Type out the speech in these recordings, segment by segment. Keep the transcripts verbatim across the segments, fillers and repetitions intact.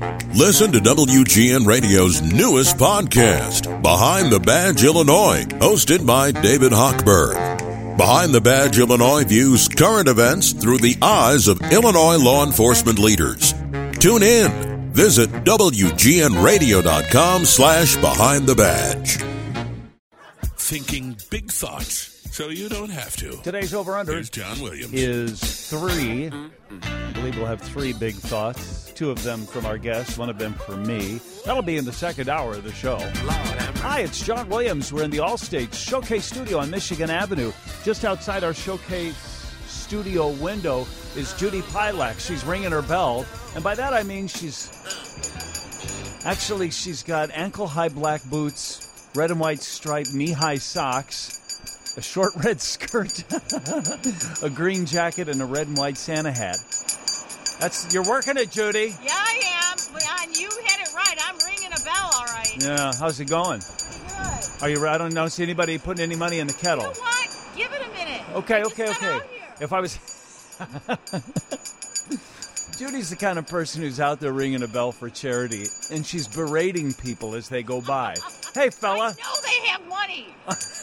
Listen to W G N Radio's newest podcast, Behind the Badge Illinois, hosted by David Hochberg. Behind the Badge Illinois views current events through the eyes of Illinois law enforcement leaders. Tune in. Visit W G N radio dot com slash behind the badge. Thinking big thoughts so you don't have to. Today's over-under Here's John Williams. is three. I believe we'll have three big thoughts. Two of them from our guests, one of them for me. That'll be in the second hour of the show. Hi, it's John Williams. We're in the Allstate Showcase Studio on Michigan Avenue. Just outside our Showcase Studio window is Judy Pilak. She's ringing her bell. And by that I mean she's... Actually, she's got ankle-high black boots, red and white striped knee-high socks, a short red skirt, a green jacket, and a red and white Santa hat. That's you're working it, Judy. Yeah, I am. And you hit it right. I'm ringing a bell, all right. Yeah, how's it going? Good. Are you? I don't, don't see anybody putting any money in the kettle. You know what? Give it a minute. Okay, I okay, just got okay. out here. If I was... Judy's the kind of person who's out there ringing a bell for charity, and she's berating people as they go by. Hey, fella. I know they have money.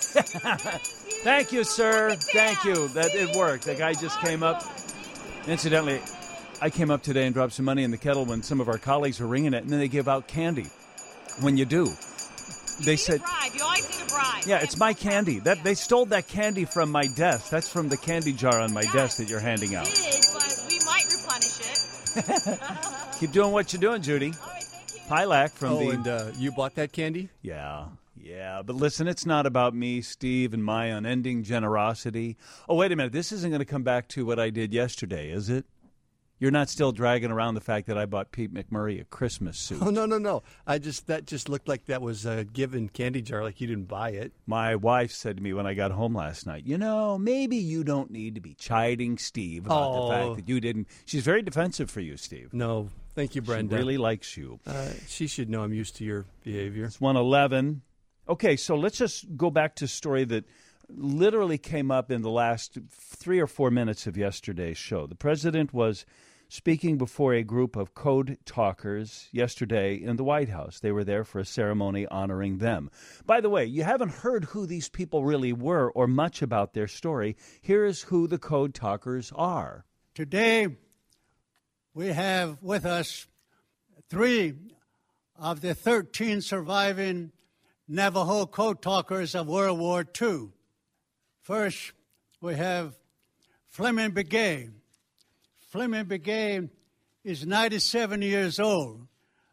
Thank you, sir. Thank you. That it worked. The guy just came up. Incidentally, I came up today and dropped some money in the kettle when some of our colleagues were ringing it, and then they give out candy. When you do, they You said, need a bribe. You always need a bribe. "Yeah, it's my candy. That they stole that candy from my desk. That's from the candy jar on my Yeah, desk that you're handing out." Did, but we might replenish it. Keep doing what you're doing, Judy. All right, thank you. Pilak from Oh, the and uh, you bought that candy? Yeah, yeah. But listen, it's not about me, Steve, and my unending generosity. Oh, wait a minute. This isn't going to come back to what I did yesterday, is it? You're not still dragging around the fact that I bought Pete McMurray a Christmas suit. Oh, no, no, no. I just That just looked like that was a given candy jar, like you didn't buy it. My wife said to me when I got home last night, you know, maybe you don't need to be chiding Steve about Oh. the fact that you didn't. She's very defensive for you, Steve. No, thank you, Brenda. She really likes you. Uh, she should know I'm used to your behavior. It's one eleven. Okay, so let's just go back to a story that literally came up in the last three or four minutes of yesterday's show. The president was speaking before a group of code talkers yesterday in the White House. They were there for a ceremony honoring them. By the way, you haven't heard who these people really were or much about their story. Here is who the code talkers are. Today, we have with us three of the thirteen surviving Navajo code talkers of World War Two. First, we have Fleming Begay. Fleming Begay is ninety-seven years old.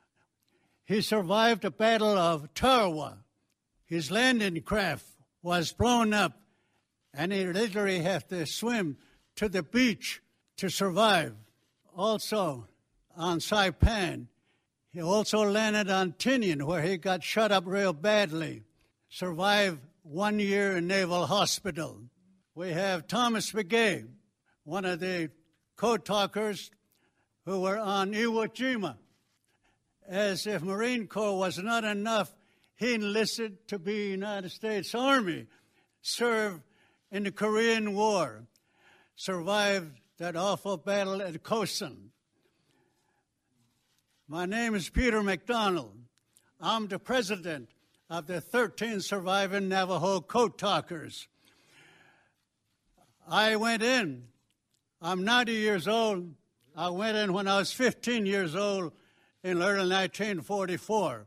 He survived the Battle of Tarawa. His landing craft was blown up, and he literally had to swim to the beach to survive. Also, on Saipan, he also landed on Tinian, where he got shot up real badly. Survived one year in Naval Hospital. We have Thomas Begay, one of the code talkers who were on Iwo Jima. As if Marine Corps was not enough, he enlisted to be United States Army, served in the Korean War, survived that awful battle at Kosan. My name is Peter McDonald. I'm the president of the thirteen surviving Navajo code talkers. I went in. I'm ninety years old. I went in when I was fifteen years old in early nineteen forty-four.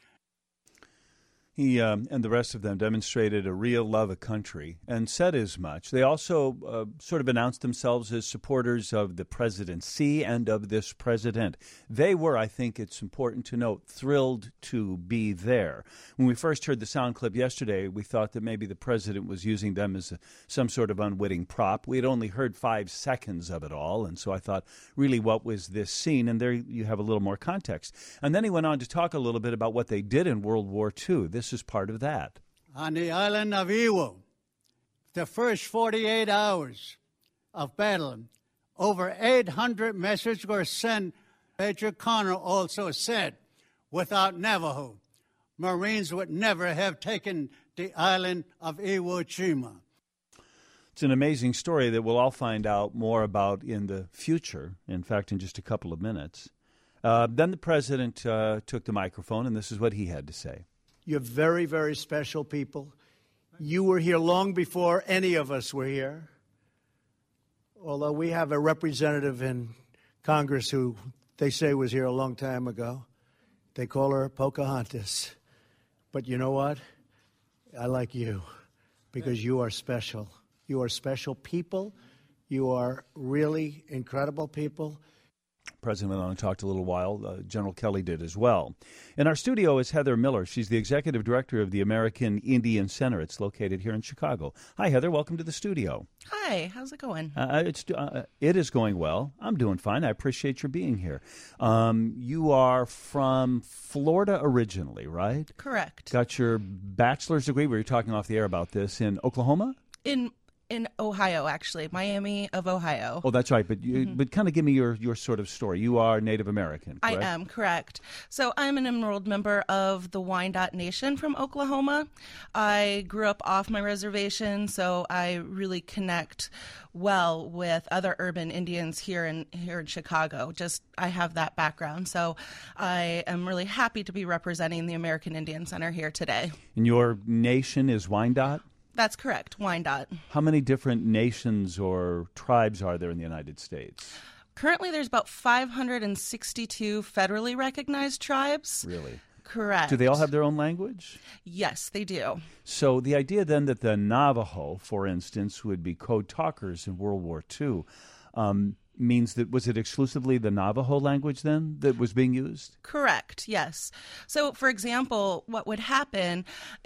He um, and the rest of them demonstrated a real love of country and said as much. They also uh, sort of announced themselves as supporters of the presidency and of this president. They were, I think it's important to note, thrilled to be there. When we first heard the sound clip yesterday, we thought that maybe the president was using them as a, some sort of unwitting prop. We had only heard five seconds of it all, and so I thought, really, what was this scene? And there you have a little more context. And then he went on to talk a little bit about what they did in World War Two. This is part of that. On the island of Iwo, the first forty-eight hours of battle, over eight hundred messages were sent. Major Connor also said, without Navajo, Marines would never have taken the island of Iwo Jima. It's an amazing story that we'll all find out more about in the future, in fact, in just a couple of minutes. Uh, then the president uh, took the microphone, and this is what he had to say. You're very, very special people. You were here long before any of us were here. Although we have a representative in Congress who they say was here a long time ago. They call her Pocahontas. But you know what? I like you because you are special. You are special people. You are really incredible people. President went on and talked a little while. Uh, General Kelly did as well. In our studio is Heather Miller. She's the executive director of the American Indian Center. It's located here in Chicago. Hi, Heather. Welcome to the studio. Hi. How's it going? Uh, it's uh, it is going well. I'm doing fine. I appreciate your being here. Um, you are from Florida originally, right? Correct. Got your bachelor's degree. We were talking off the air about this in Oklahoma? In In Ohio, actually, Miami of Ohio. Oh, that's right. But you, Mm-hmm. but kind of give me your, your sort of story. You are Native American, correct? I am, correct. So I'm an enrolled member of the Wyandotte Nation from Oklahoma. I grew up off my reservation, so I really connect well with other urban Indians here in here in Chicago. Just I have that background, so I am really happy to be representing the American Indian Center here today. And your nation is Wyandotte? That's correct, Wyandotte. How many different nations or tribes are there in the United States? Currently, there's about five hundred sixty-two federally recognized tribes. Really? Correct. Do they all have their own language? Yes, they do. So the idea then that the Navajo, for instance, would be code talkers in World War Two, um, means that, was it exclusively the Navajo language then that was being used? Correct, yes. So, for example, what would happen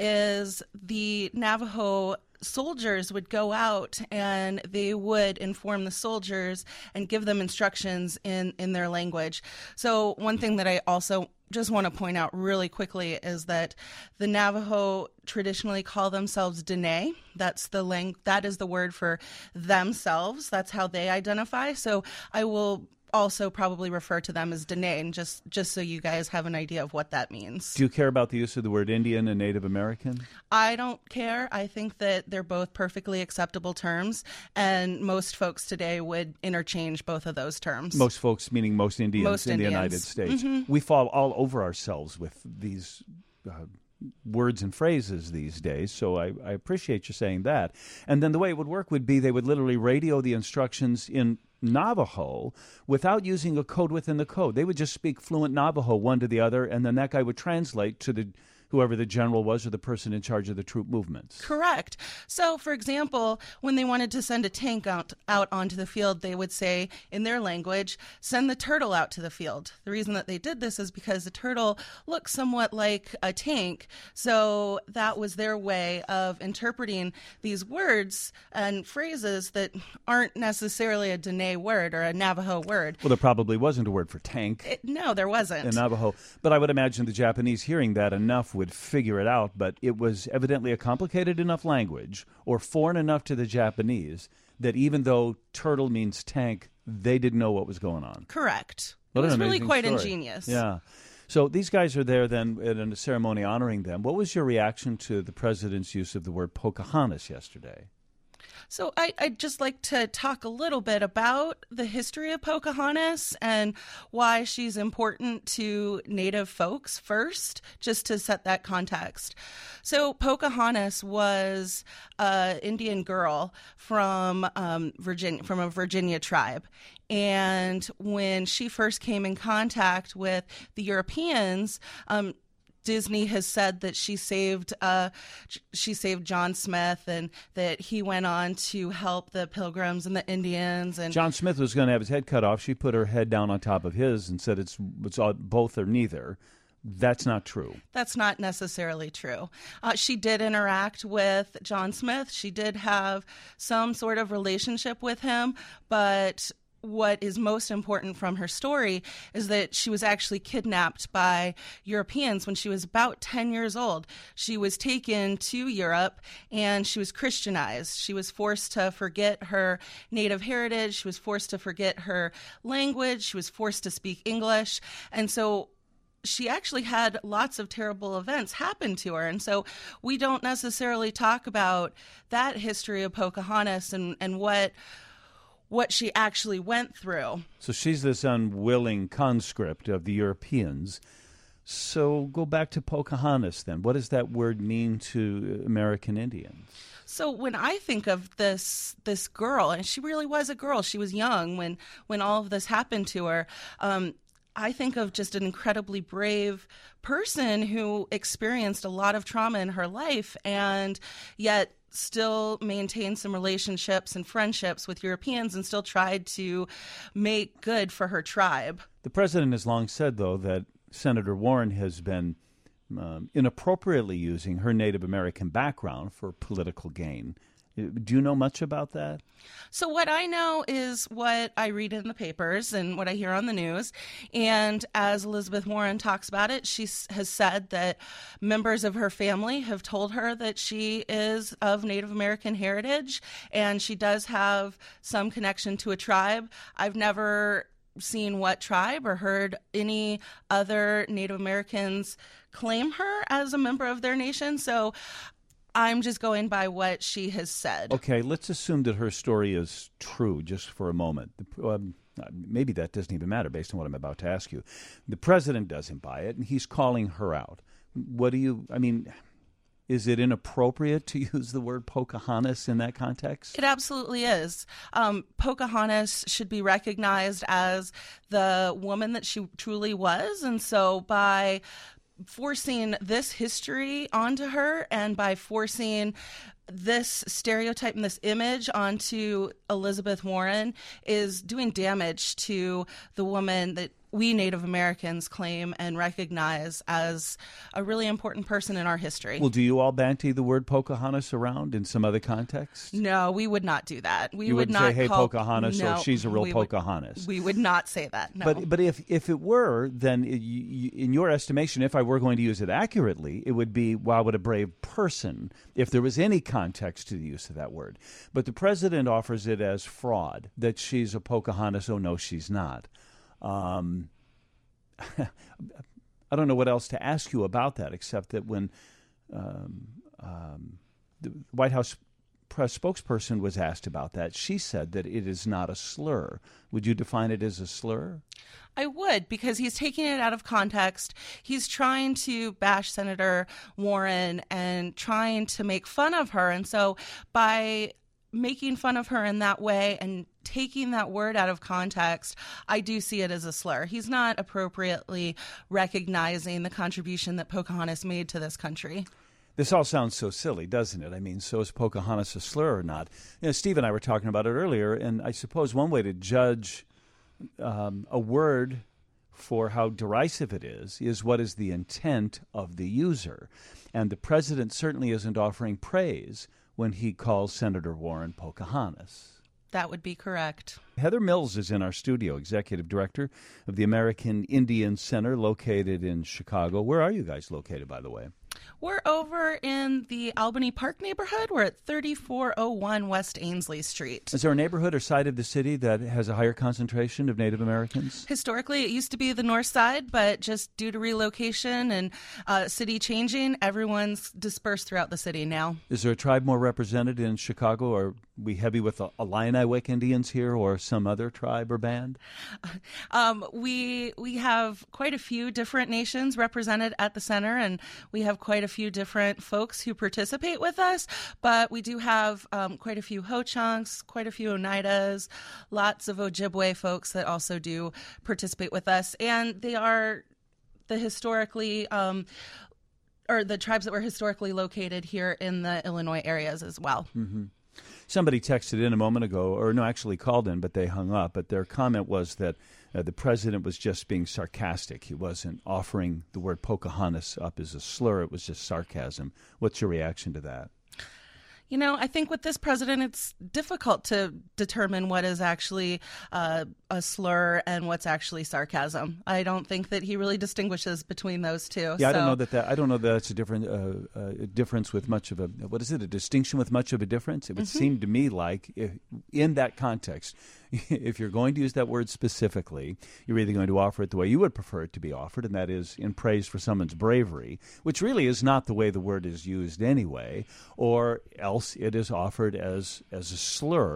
is the Navajo soldiers would go out and they would inform the soldiers and give them instructions in, in their language. So one thing that I also just want to point out really quickly is that the Navajo traditionally call themselves Dene. That's the lang- that is the word for themselves. That's how they identify. So I will also probably refer to them as Dene, just just so you guys have an idea of what that means. Do you care about the use of the word Indian and Native American? I don't care. I think that they're both perfectly acceptable terms, and most folks today would interchange both of those terms. Most folks, meaning most Indians Most in Indians. the United States. Mm-hmm. We fall all over ourselves with these uh, words and phrases these days, so I, I appreciate you saying that. And then the way it would work would be they would literally radio the instructions in Navajo without using a code within the code. They would just speak fluent Navajo one to the other, and then that guy would translate to the whoever the general was or the person in charge of the troop movements. Correct. So, for example, when they wanted to send a tank out, out onto the field, they would say, in their language, send the turtle out to the field. The reason that they did this is because the turtle looks somewhat like a tank, so that was their way of interpreting these words and phrases that aren't necessarily a Dene word or a Navajo word. Well, there probably wasn't a word for tank It, no, there wasn't. in Navajo, but I would imagine the Japanese hearing that enough would figure it out, but it was evidently a complicated enough language or foreign enough to the Japanese that even though turtle means tank, they didn't know what was going on. Correct. What it was an really amazing quite story. ingenious. Yeah. So these guys are there then at a ceremony honoring them. What was your reaction to the president's use of the word Pocahontas yesterday? So I, I'd just like to talk a little bit about the history of Pocahontas and why she's important to Native folks first, just to set that context. So Pocahontas was an Indian girl from um, Virginia, from a Virginia tribe. And when she first came in contact with the Europeans, um, Disney has said that she saved uh, she saved John Smith and that he went on to help the Pilgrims and the Indians. And John Smith was going to have his head cut off. She put her head down on top of his and said it's, it's all, both or neither. That's not true. That's not necessarily true. Uh, she did interact with John Smith. She did have some sort of relationship with him, but what is most important from her story is that she was actually kidnapped by Europeans when she was about ten years old. She was taken to Europe and she was Christianized. She was forced to forget her native heritage. She was forced to forget her language. She was forced to speak English. And so she actually had lots of terrible events happen to her. And so we don't necessarily talk about that history of Pocahontas and, and what what she actually went through. So she's this unwilling conscript of the Europeans. So go back to Pocahontas then. What does that word mean to American Indians? So when I think of this this girl, and she really was a girl, she was young when, when all of this happened to her, um, I think of just an incredibly brave person who experienced a lot of trauma in her life and yet still maintained some relationships and friendships with Europeans and still tried to make good for her tribe. The president has long said, though, that Senator Warren has been um, inappropriately using her Native American background for political gain. Do you know much about that? So what I know is what I read in the papers and what I hear on the news. And as Elizabeth Warren talks about it, she has said that members of her family have told her that she is of Native American heritage and she does have some connection to a tribe. I've never seen what tribe or heard any other Native Americans claim her as a member of their nation. So I'm just going by what she has said. Okay, let's assume that her story is true just for a moment. Um, maybe that doesn't even matter based on what I'm about to ask you. The president doesn't buy it, and he's calling her out. What do you, I mean, is it inappropriate to use the word Pocahontas in that context? It absolutely is. Um, Pocahontas should be recognized as the woman that she truly was, and so by forcing this history onto her and by forcing this stereotype and this image onto Elizabeth Warren is doing damage to the woman that we Native Americans claim and recognize as a really important person in our history. Well, do you all banty the word Pocahontas around in some other context? No, we would not do that. We you would wouldn't not say, hey, call, Pocahontas, no, or she's a real we Pocahontas. Would, we would not say that, no. But but if, if it were, then it, you, in your estimation, if I were going to use it accurately, it would be, wow, what a brave person, if there was any context to the use of that word. But the president offers it as fraud, that she's a Pocahontas. Oh, no, she's not. Um, I don't know what else to ask you about that, except that when um, um, the White House press spokesperson was asked about that, she said that it is not a slur. Would you define it as a slur? I would, because he's taking it out of context. He's trying to bash Senator Warren and trying to make fun of her. And so by making fun of her in that way and taking that word out of context, I do see it as a slur. He's not appropriately recognizing the contribution that Pocahontas made to this country. This all sounds so silly, doesn't it? I mean, so is Pocahontas a slur or not? You know, Steve and I were talking about it earlier, and I suppose one way to judge um, a word for how derisive it is is what is the intent of the user. And the president certainly isn't offering praise when he calls Senator Warren Pocahontas. That would be correct. Heather Mills is in our studio, executive director of the American Indian Center located in Chicago. Where are you guys located, by the way? We're over in the Albany Park neighborhood. We're at thirty-four oh one West Ainsley Street. Is there a neighborhood or side of the city that has a higher concentration of Native Americans? Historically, it used to be the north side, but just due to relocation and uh, city changing, everyone's dispersed throughout the city now. Is there a tribe more represented in Chicago? Are we heavy with the Illiniwek Indians here or some other tribe or band? Um, we we have quite a few different nations represented at the center, and we have quite a few different folks who participate with us, but we do have um, quite a few Ho-Chunks, quite a few Oneidas, lots of Ojibwe folks that also do participate with us, and they are the historically, um, or the tribes that were historically located here in the Illinois areas as well. Mm-hmm. Somebody texted in a moment ago, or no, actually called in, but they hung up. But their comment was that uh, the president was just being sarcastic. He wasn't offering the word Pocahontas up as a slur. It was just sarcasm. What's your reaction to that? You know, I think with this president, it's difficult to determine what is actually uh, a slur and what's actually sarcasm. I don't think that he really distinguishes between those two. Yeah, so. I don't know that, that I don't know that that's a different uh, uh, a difference with much of a what is it? A distinction with much of a difference. It would Mm-hmm. seem to me like if, in that context, if you're going to use that word specifically, you're either going to offer it the way you would prefer it to be offered, and that is in praise for someone's bravery, which really is not the way the word is used anyway, or else it is offered as as a slur,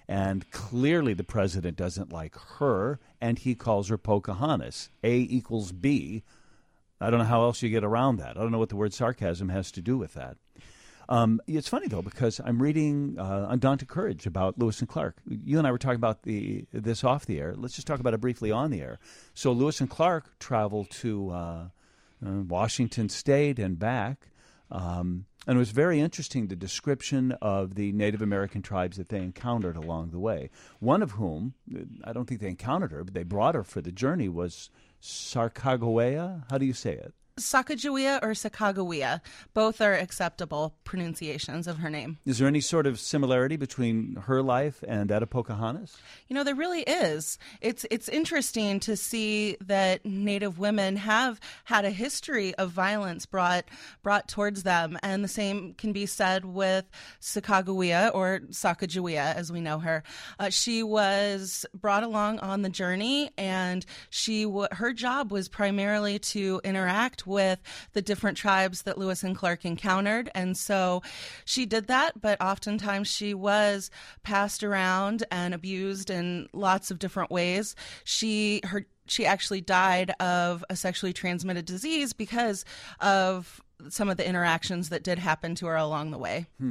And clearly the president doesn't like her, and he calls her Pocahontas. A equals B. I don't know how else you get around that. I don't know what the word sarcasm has to do with that. Um, it's funny, though, because I'm reading uh, Undaunted Courage about Lewis and Clark. You and I were talking about the this off the air. Let's just talk about it briefly on the air. So Lewis and Clark traveled to uh, uh, Washington State and back, um, and it was very interesting, the description of the Native American tribes that they encountered along the way. One of whom, I don't think they encountered her, but they brought her for the journey, was Sacagawea. How do you say it? Sacagawea or Sacagawea. Both are acceptable pronunciations of her name. Is there any sort of similarity between her life and that of Pocahontas? You know, there really is. It's it's interesting to see that Native women have had a history of violence brought brought towards them, and the same can be said with Sacagawea or Sacagawea, as we know her. Uh, she was brought along on the journey, and she w- her job was primarily to interact with the different tribes that Lewis and Clark encountered. And so she did that, but oftentimes she was passed around and abused in lots of different ways. She her she actually died of a sexually transmitted disease because of some of the interactions that did happen to her along the way. Hmm.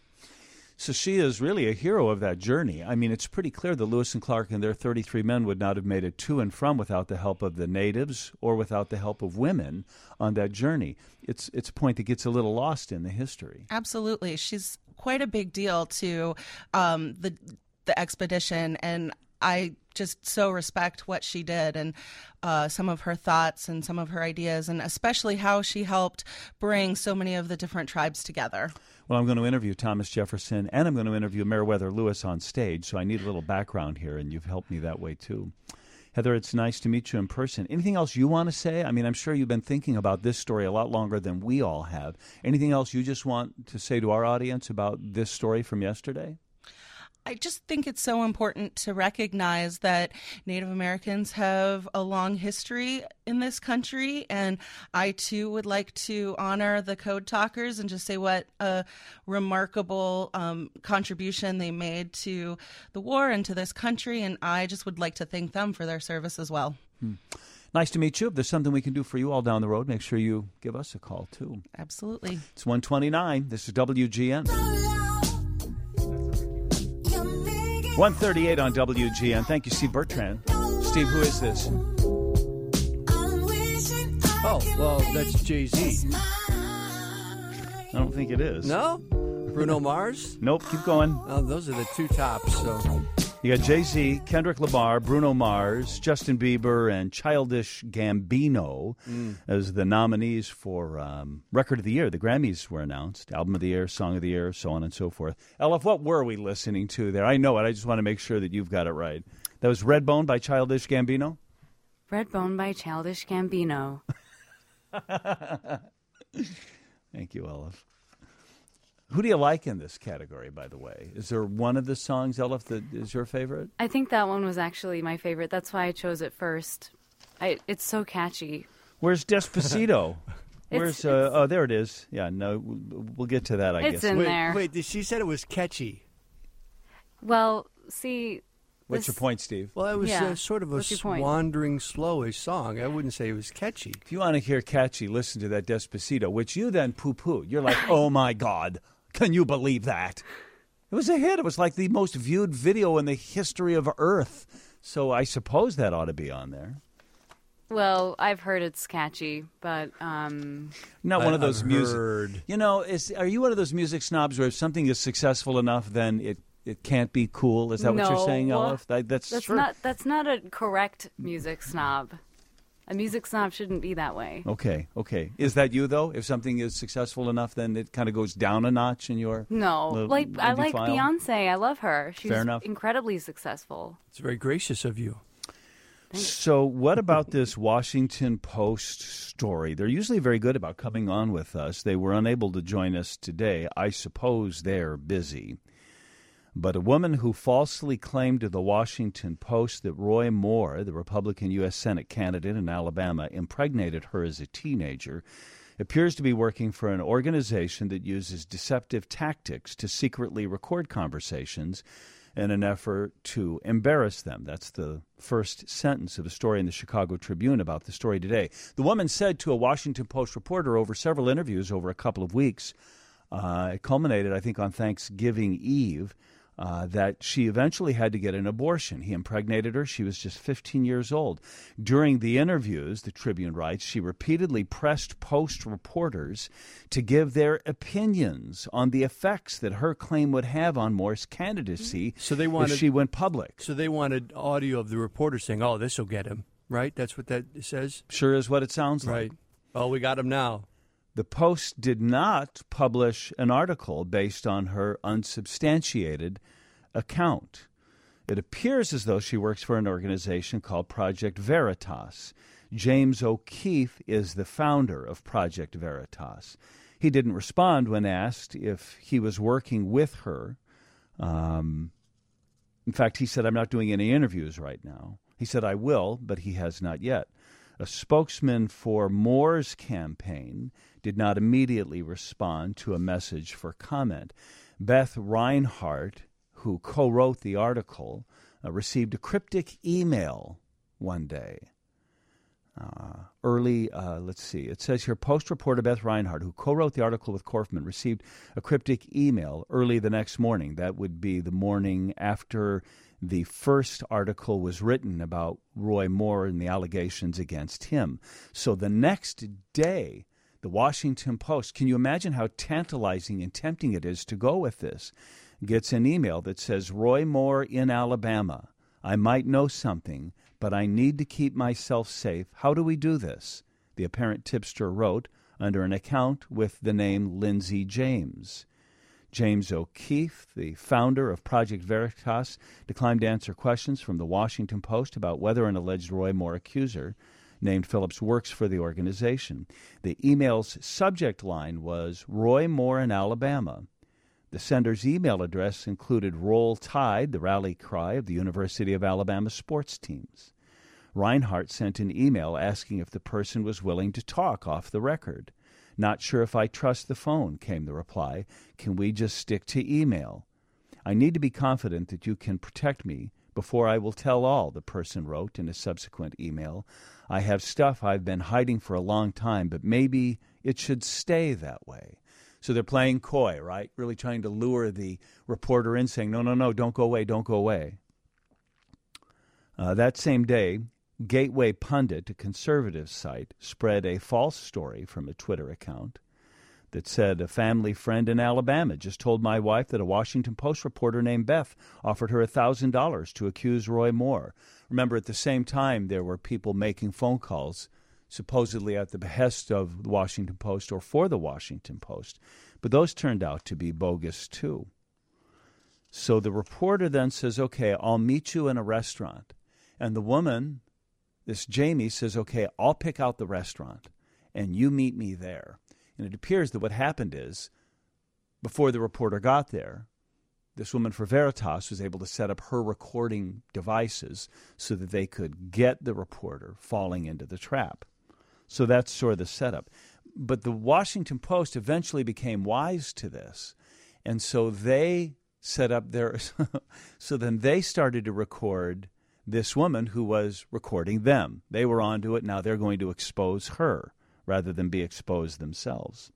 So she is really a hero of that journey. I mean, it's pretty clear that Lewis and Clark and their thirty-three men would not have made it to and from without the help of the natives or without the help of women on that journey. It's it's a point that gets a little lost in the history. Absolutely. She's quite a big deal to um, the the expedition, and I just so respect what she did and uh, some of her thoughts and some of her ideas, and especially how she helped bring so many of the different tribes together. Well, I'm going to interview Thomas Jefferson, and I'm going to interview Meriwether Lewis on stage, so I need a little background here, and you've helped me that way, too. Heather, it's nice to meet you in person. Anything else you want to say? I mean, I'm sure you've been thinking about this story a lot longer than we all have. Anything else you just want to say to our audience about this story from yesterday? I just think it's so important to recognize that Native Americans have a long history in this country, and I too would like to honor the Code Talkers and just say what a remarkable um, contribution they made to the war and to this country, and I just would like to thank them for their service as well. Hmm. Nice to meet you. If there's something we can do for you all down the road, make sure you give us a call, too. Absolutely. It's one twenty-nine. This is W G N. one thirty-eight on W G N. Thank you, Steve Bertrand. Steve, who is this? Oh, well, that's Jay-Z. I don't think it is. No? Bruno Mars? Nope, keep going. Oh, those are the two tops, so... You got Jay-Z, Kendrick Lamar, Bruno Mars, Justin Bieber, and Childish Gambino mm. as the nominees for um, Record of the Year. The Grammys were announced, Album of the Year, Song of the Year, so on and so forth. Elif, what were we listening to there? I know it. I just want to make sure that you've got it right. That was Redbone by Childish Gambino? Redbone by Childish Gambino. Thank you, Elif. Who do you like in this category, by the way? Is there one of the songs, Elif, that is your favorite? I think that one was actually my favorite. That's why I chose it first. I, it's so catchy. Where's Despacito? It's, Where's uh, oh, there it is. Yeah, no, we'll get to that, I it's guess. in wait, there. Wait, she said it was catchy. Well, see... What's this, your point, Steve? Well, it was yeah. uh, sort of a wandering, slowish song. I wouldn't say it was catchy. If you want to hear catchy, listen to that Despacito, which you then poo-poo. You're like, oh, my God. Can you believe that? It was a hit. It was like the most viewed video in the history of Earth. So I suppose that ought to be on there. Well, I've heard it's catchy, but... Um, Not one I, of those I've music... heard. You know, is, are you one of those music snobs where if something is successful enough, then it, it can't be cool? Is that no, what you're saying, Elif? That, that's that's sure. not that's not a correct music snob. A music snob shouldn't be that way. Okay, okay. Is that you, though? If something is successful enough, then it kind of goes down a notch in your... No. little Like, I indie like file? Beyonce. I love her. She's Fair enough. incredibly successful. It's very gracious of you. So what about this Washington Post story? They're usually very good about coming on with us. They were unable to join us today. I suppose they're busy. But a woman who falsely claimed to the Washington Post that Roy Moore, the Republican U S Senate candidate in Alabama, impregnated her as a teenager, appears to be working for an organization that uses deceptive tactics to secretly record conversations in an effort to embarrass them. That's the first sentence of a story in the Chicago Tribune about the story today. The woman said to a Washington Post reporter over several interviews over a couple of weeks, uh, it culminated, I think, on Thanksgiving Eve, Uh, that she eventually had to get an abortion. He impregnated her. She was just fifteen years old. During the interviews, the Tribune writes, she repeatedly pressed Post reporters to give their opinions on the effects that her claim would have on Moore's candidacy so they wanted, if she went public. So they wanted audio of the reporter saying, oh, this will get him, right? That's what that says? Sure is what it sounds like. Right. Oh, we got him now. The Post did not publish an article based on her unsubstantiated account. It appears as though she works for an organization called Project Veritas. James O'Keefe is the founder of Project Veritas. He didn't respond when asked if he was working with her. Um, in fact, he said, I'm not doing any interviews right now. He said, I will, but he has not yet. A spokesman for Moore's campaign did not immediately respond to a message for comment. Beth Reinhardt, who co-wrote the article, uh, received a cryptic email one day. Uh, early, uh, let's see, it says here, Post reporter Beth Reinhardt, who co-wrote the article with Korfman, received a cryptic email early the next morning. That would be the morning after the first article was written about Roy Moore and the allegations against him. So the next day, the Washington Post, can you imagine how tantalizing and tempting it is to go with this, gets an email that says, Roy Moore in Alabama. I might know something, but I need to keep myself safe. How do we do this? The apparent tipster wrote under an account with the name Lindsey James. James O'Keefe, the founder of Project Veritas, declined to answer questions from the Washington Post about whether an alleged Roy Moore accuser named Phillips works for the organization. The email's subject line was Roy Moore in Alabama. The sender's email address included Roll Tide, the rally cry of the University of Alabama sports teams. Reinhardt sent an email asking if the person was willing to talk off the record. Not sure if I trust the phone, came the reply. Can we just stick to email? I need to be confident that you can protect me before I will tell all, the person wrote in a subsequent email. I have stuff I've been hiding for a long time, but maybe it should stay that way. So they're playing coy, right? Really trying to lure the reporter in, saying, no, no, no, don't go away, don't go away. Uh, that same day, Gateway Pundit, a conservative site, spread a false story from a Twitter account that said a family friend in Alabama just told my wife that a Washington Post reporter named Beth offered her one thousand dollars to accuse Roy Moore. Remember, at the same time, there were people making phone calls supposedly at the behest of the Washington Post or for the Washington Post. But those turned out to be bogus, too. So the reporter then says, okay, I'll meet you in a restaurant. And the woman, this Jamie, says, okay, I'll pick out the restaurant, and you meet me there. And it appears that what happened is, before the reporter got there, this woman for Veritas was able to set up her recording devices so that they could get the reporter falling into the trap. So that's sort of the setup. But the Washington Post eventually became wise to this, and so they set up their – so then they started to record this woman who was recording them. They were onto it. Now they're going to expose her rather than be exposed themselves.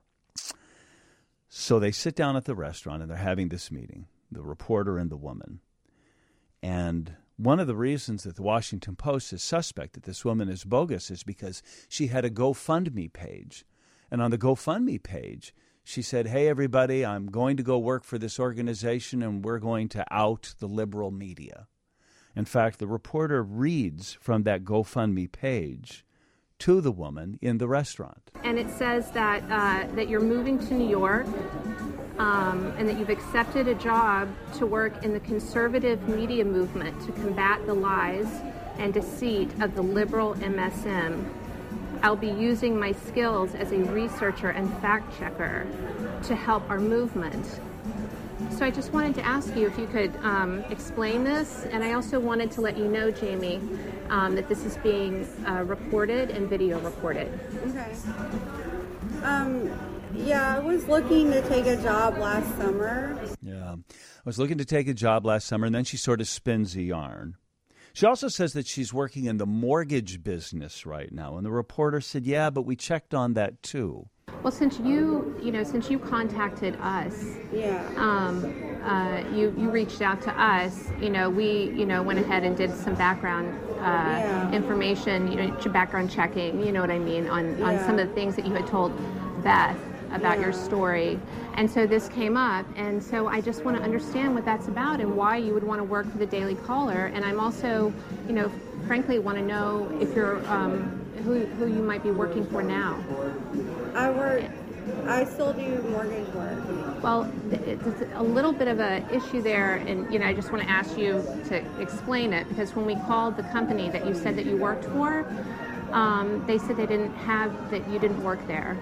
So they sit down at the restaurant, and they're having this meeting, the reporter and the woman. And one of the reasons that the Washington Post is suspect that this woman is bogus is because she had a GoFundMe page. And on the GoFundMe page, she said, hey, everybody, I'm going to go work for this organization, and we're going to out the liberal media. In fact, the reporter reads from that GoFundMe page to the woman in the restaurant. And it says that uh, that you're moving to New York um, and that you've accepted a job to work in the conservative media movement to combat the lies and deceit of the liberal M S M. I'll be using my skills as a researcher and fact checker to help our movement. So I just wanted to ask you if you could um, explain this, and I also wanted to let you know, Jamie, um, that this is being uh, recorded and video recorded. Okay. Um, yeah, I was looking to take a job last summer. Yeah, I was looking to take a job last summer, and then she sort of spins a yarn. She also says that she's working in the mortgage business right now, and the reporter said, yeah, but we checked on that too. Well, since you, you know, since you contacted us, yeah, um, uh, you you reached out to us. You know, we, you know, went ahead and did some background uh, yeah. information. You know, background checking. You know what I mean on yeah. on some of the things that you had told Beth about yeah. your story, and so this came up, and so I just want to understand what that's about and why you would want to work for the Daily Caller. And I'm also, you know, frankly, want to know if you're um, who who you might be working for now. I work, I still do mortgage work. Well, it's a little bit of an issue there, and, you know, I just want to ask you to explain it, because when we called the company that you said that you worked for, um, they said they didn't have, that you didn't work there.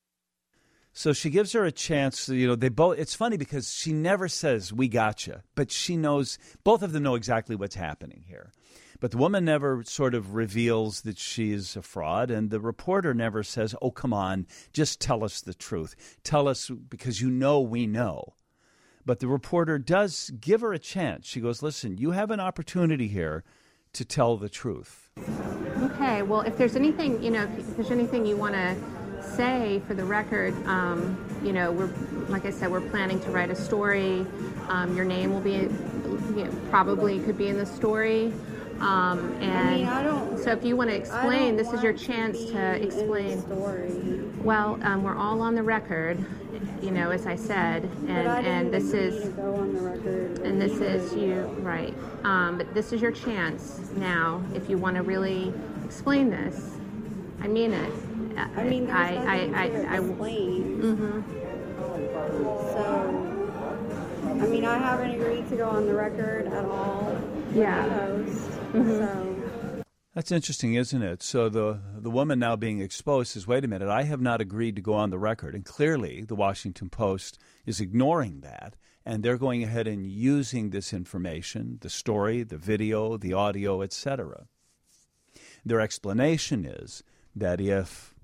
So she gives her a chance. You know, they both. It's funny because she never says, we gotcha, but she knows, both of them know exactly what's happening here. But the woman never sort of reveals that she's a fraud, and the reporter never says, oh, come on, just tell us the truth. Tell us, because you know we know. But the reporter does give her a chance. She goes, listen, you have an opportunity here to tell the truth. Okay, well, if there's anything, you know, if there's anything you want to say for the record, um, you know, we're, like I said, we're planning to write a story. Um, your name will be, you know, probably could be in the story. Um, and I mean, I don't, so if you want to explain, this is your chance to, to explain. Story. Well, um, we're all on the record, you know, as I said, and, but I and this is, to go on the record and this is you, right. Um, but this is your chance now, if you want to really explain this. I mean it. I mean, there's I, nothing I, to I, explain. Mm-hmm. So, I mean, I haven't agreed to go on the record at all. Yeah. Post, Mm-hmm. so. That's interesting, isn't it? So the the woman now being exposed says, wait a minute, I have not agreed to go on the record. And clearly the Washington Post is ignoring that, and they're going ahead and using this information, the story, the video, the audio, et cetera. Their explanation is that if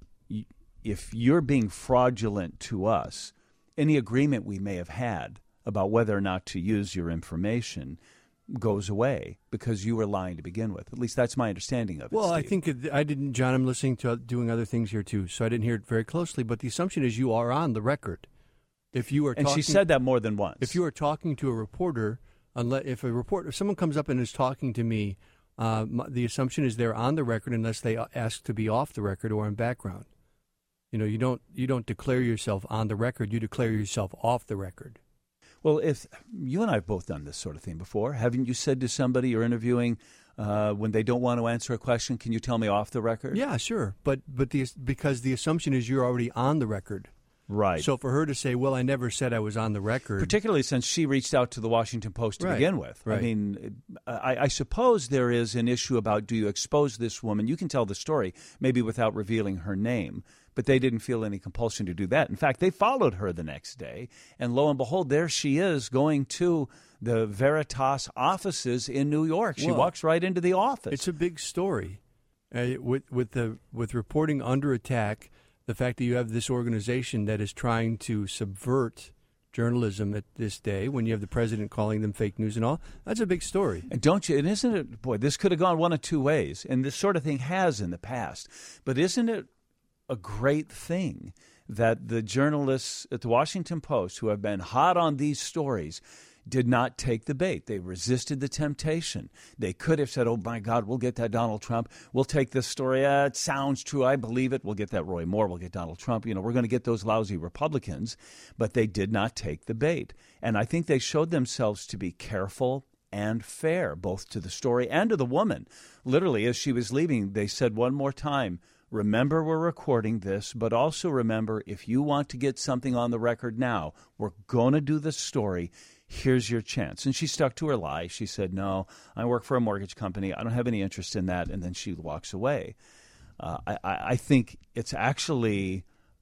if you're being fraudulent to us, any agreement we may have had about whether or not to use your information goes away because you were lying to begin with. At least that's my understanding of it. Well, Steve. I think it, I didn't, John, I'm listening to doing other things here too, so I didn't hear it very closely, but the assumption is you are on the record. If you are And talking, she said that more than once. If you are talking to a reporter, unless, if a reporter, if someone comes up and is talking to me, uh, my, the assumption is they're on the record unless they ask to be off the record or in background. You know, you don't you don't declare yourself on the record, you declare yourself off the record. Well, if you and I have both done this sort of thing before, haven't you said to somebody you're interviewing uh, when they don't want to answer a question, can you tell me off the record? Yeah, sure. But but the because the assumption is you're already on the record. Right. So for her to say, well, I never said I was on the record. Particularly since she reached out to the Washington Post to right. begin with. Right. I mean, I, I suppose there is an issue about, do you expose this woman? You can tell the story, maybe without revealing her name, but they didn't feel any compulsion to do that. In fact, they followed her the next day, and lo and behold, there she is going to the Veritas offices in New York. She well, walks right into the office. It's a big story. Uh, with, with, the, with reporting under attack, the fact that you have this organization that is trying to subvert journalism at this day, when you have the president calling them fake news and all, that's a big story. And don't you, and isn't it, boy, this could have gone one of two ways, and this sort of thing has in the past, but isn't it a great thing that the journalists at the Washington Post who have been hot on these stories did not take the bait? They resisted the temptation. They could have said, oh, my God, we'll get that Donald Trump. We'll take this story. Uh, it sounds true. I believe it. We'll get that Roy Moore. We'll get Donald Trump. You know, we're going to get those lousy Republicans. But they did not take the bait. And I think they showed themselves to be careful and fair, both to the story and to the woman. Literally, as she was leaving, they said one more time, remember, we're recording this, but also remember, if you want to get something on the record now, we're going to do this story. Here's your chance. And she stuck to her lie. She said, no, I work for a mortgage company. I don't have any interest in that. And then she walks away. Uh, I, I think it's actually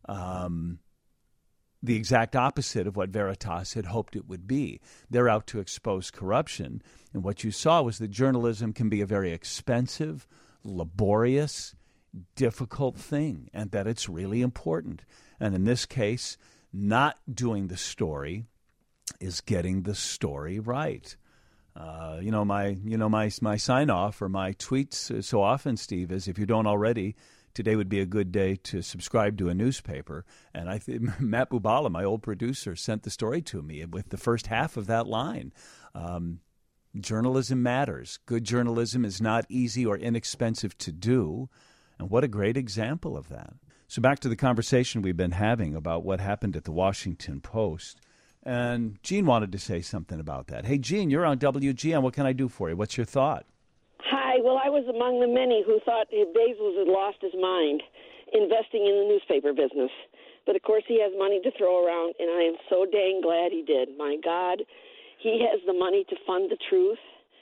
um, the exact opposite of what Veritas had hoped it would be. They're out to expose corruption. And what you saw was that journalism can be a very expensive, laborious, difficult thing and that it's really important. And in this case, not doing the story is getting the story right. Uh, you know, my you know my my sign off or my tweets so often, Steve, is if you don't already, today would be a good day to subscribe to a newspaper. And I think Matt Bubala, my old producer, sent the story to me with the first half of that line. Um, journalism matters. Good journalism is not easy or inexpensive to do. And what a great example of that. So back to the conversation we've been having about what happened at the Washington Post. And Gene wanted to say something about that. Hey, Gene, you're on W G N. What can I do for you? What's your thought? Hi. Well, I was among the many who thought Bezos had lost his mind investing in the newspaper business. But, of course, he has money to throw around, and I am so dang glad he did. My God, he has the money to fund the truth,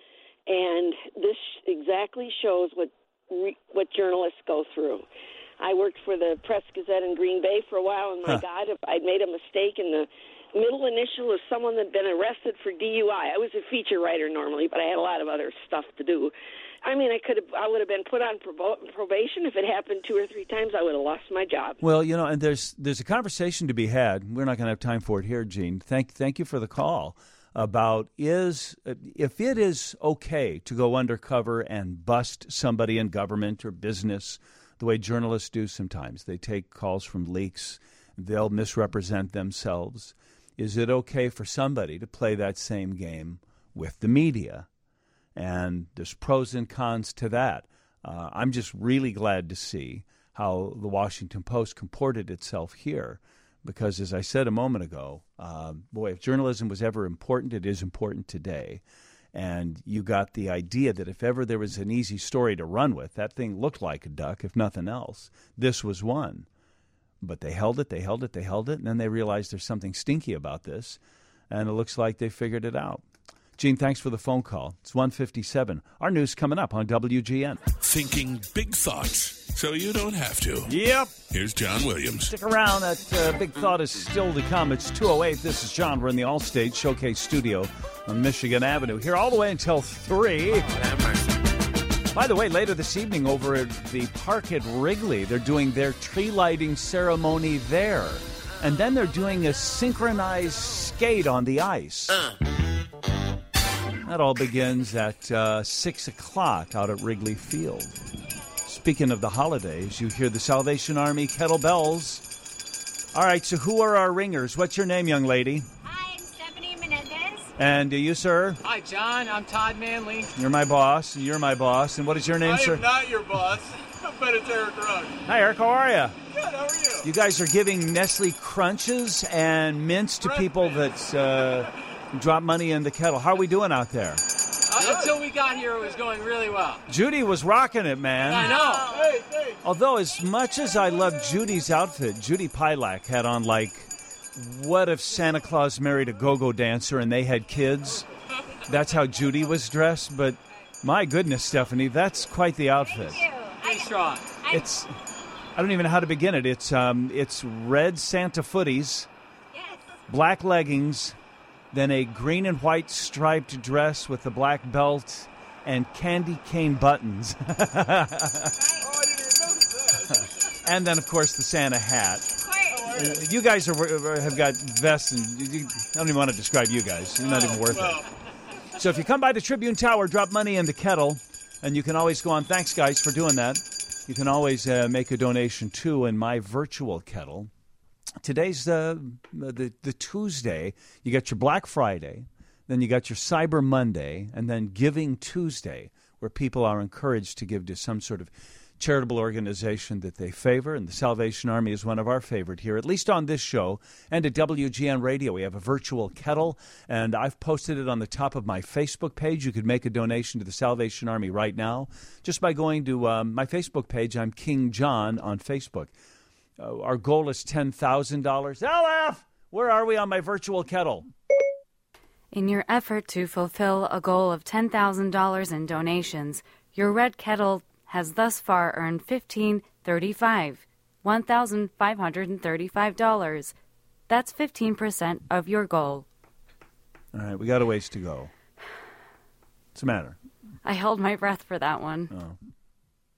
and this exactly shows what re- what journalists go through. I worked for the Press-Gazette in Green Bay for a while, and, my huh. God, if I'd made a mistake in the middle initial of someone that had been arrested for D U I. I was a feature writer normally, but I had a lot of other stuff to do. I mean, I could have, I would have been put on probo- probation if it happened two or three times. I would have lost my job. Well, you know, and there's there's a conversation to be had. We're not going to have time for it here, Gene. Thank thank you for the call about is if it is okay to go undercover and bust somebody in government or business the way journalists do sometimes. They take calls from leaks. They'll misrepresent themselves. Is it okay for somebody to play that same game with the media? And there's pros and cons to that. Uh, I'm just really glad to see how the Washington Post comported itself here because, as I said a moment ago, uh, boy, if journalism was ever important, it is important today. And you got the idea that if ever there was an easy story to run with, that thing looked like a duck, if nothing else. This was one. But they held it, they held it, they held it, and then they realized there's something stinky about this, and it looks like they figured it out. Gene, thanks for the phone call. It's one fifty-seven. Our news coming up on W G N. Thinking big thoughts, so you don't have to. Yep. Here's John Williams. Stick around. That uh, big thought is still to come. It's two oh eight. This is John. We're in the Allstate Showcase Studio on Michigan Avenue. Here all the way until three. Oh, have mercy. By the way, later this evening over at the park at Wrigley, they're doing their tree lighting ceremony there. And then they're doing a synchronized skate on the ice. Uh. That all begins at uh, six o'clock out at Wrigley Field. Speaking of the holidays, you hear the Salvation Army kettlebells. All right, so who are our ringers? What's your name, young lady? Hi, I'm Stephanie Menendez. And uh, you, sir? Hi, John. I'm Todd Manley. You're my boss. You're my boss. And what is your name, I sir? I am not your boss. But it's Eric Rugg. Hi, Eric. How are you? Good. How are you? You guys are giving Nestle Crunches and mints to Breath people mints. that uh, drop money in the kettle. How are we doing out there? Uh, until we got here, it was going really well. Judy was rocking it, man. I know. Hey, hey. Although, as much as I love Judy's outfit, Judy Pilak had on, like, what if Santa Claus married a go-go dancer and they had kids? That's how Judy was dressed. But, my goodness, Stephanie, that's quite the outfit. Thank you. Pretty strong. It's, I don't even know how to begin it. It's, um, it's red Santa footies, Yes. black leggings, then a green and white striped dress with a black belt and candy cane buttons. Oh, I didn't even notice that. And then, of course, the Santa hat. Of course. You guys are, have got vests, and you, I don't even want to describe you guys. You're not even worth well. it. So if you come by the Tribune Tower, drop money in the kettle, and you can always go on. Thanks, guys, for doing that. You can always uh, make a donation, too, in my virtual kettle. Today's uh, the the Tuesday. You got your Black Friday, then you got your Cyber Monday, and then Giving Tuesday, where people are encouraged to give to some sort of charitable organization that they favor, and the Salvation Army is one of our favorite here, at least on this show, and at W G N Radio. We have a virtual kettle, and I've posted it on the top of my Facebook page. You could make a donation to the Salvation Army right now just by going to um, my Facebook page. I'm King John on Facebook. Uh, our goal is ten thousand dollars. L F, where are we on my virtual kettle? In your effort to fulfill a goal of ten thousand dollars in donations, your red kettle has thus far earned fifteen thirty-five, one thousand five hundred thirty-five dollars. That's fifteen percent of your goal. All right, we got a ways to go. What's the matter? I held my breath for that one. Oh.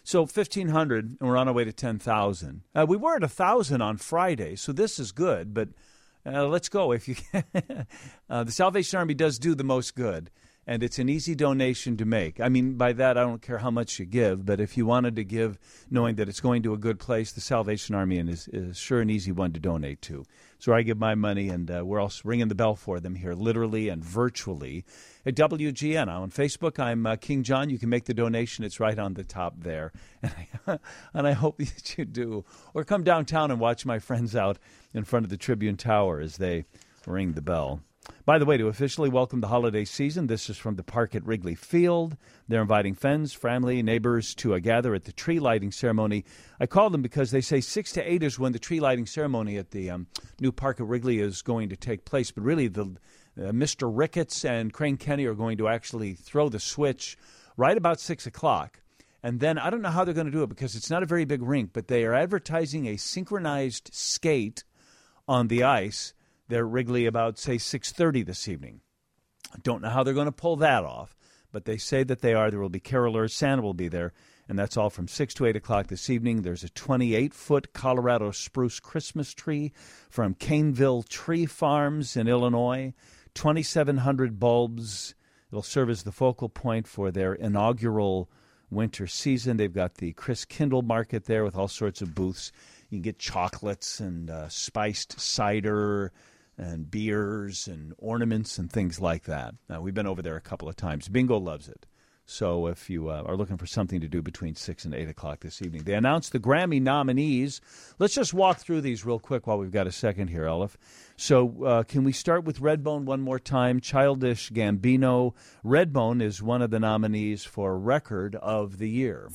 So fifteen hundred, and we're on our way to ten thousand. Uh, we were at one thousand on Friday, so this is good, but uh, let's go if you can. uh, the Salvation Army does do the most good, and it's an easy donation to make. I mean, by that, I don't care how much you give, but if you wanted to give knowing that it's going to a good place, the Salvation Army is, is sure an easy one to donate to. So I give my money, and uh, we're also ringing the bell for them here, literally and virtually, at W G N. On Facebook, I'm uh, King John. You can make the donation. It's right on the top there. And I, and I hope that you do. Or come downtown and watch my friends out in front of the Tribune Tower as they ring the bell. By the way, to officially welcome the holiday season, this is from the park at Wrigley Field. They're inviting friends, family, neighbors to uh, gather at the tree lighting ceremony. I call them because they say six to eight is when the tree lighting ceremony at the um, new park at Wrigley is going to take place. But really, the uh, Mister Ricketts and Crane Kenny are going to actually throw the switch right about six o'clock. And then I don't know how they're going to do it because it's not a very big rink, but they are advertising a synchronized skate on the ice. They're Wrigley about, say, six thirty this evening. I don't know how they're going to pull that off, but they say that they are. There will be carolers. Santa will be there, and that's all from six to eight o'clock this evening. There's a twenty-eight foot Colorado spruce Christmas tree from Caneville Tree Farms in Illinois, twenty-seven hundred bulbs. It'll serve as the focal point for their inaugural winter season. They've got the Chris Kindle Market there with all sorts of booths. You can get chocolates and uh, spiced cider and beers and ornaments and things like that. Uh, we've been over there a couple of times. Bingo loves it. So if you uh, are looking for something to do between six and eight o'clock this evening. They announced the Grammy nominees. Let's just walk through these real quick while we've got a second here, Elif. So uh, can we start with Redbone one more time? Childish Gambino. Redbone is one of the nominees for Record of the Year.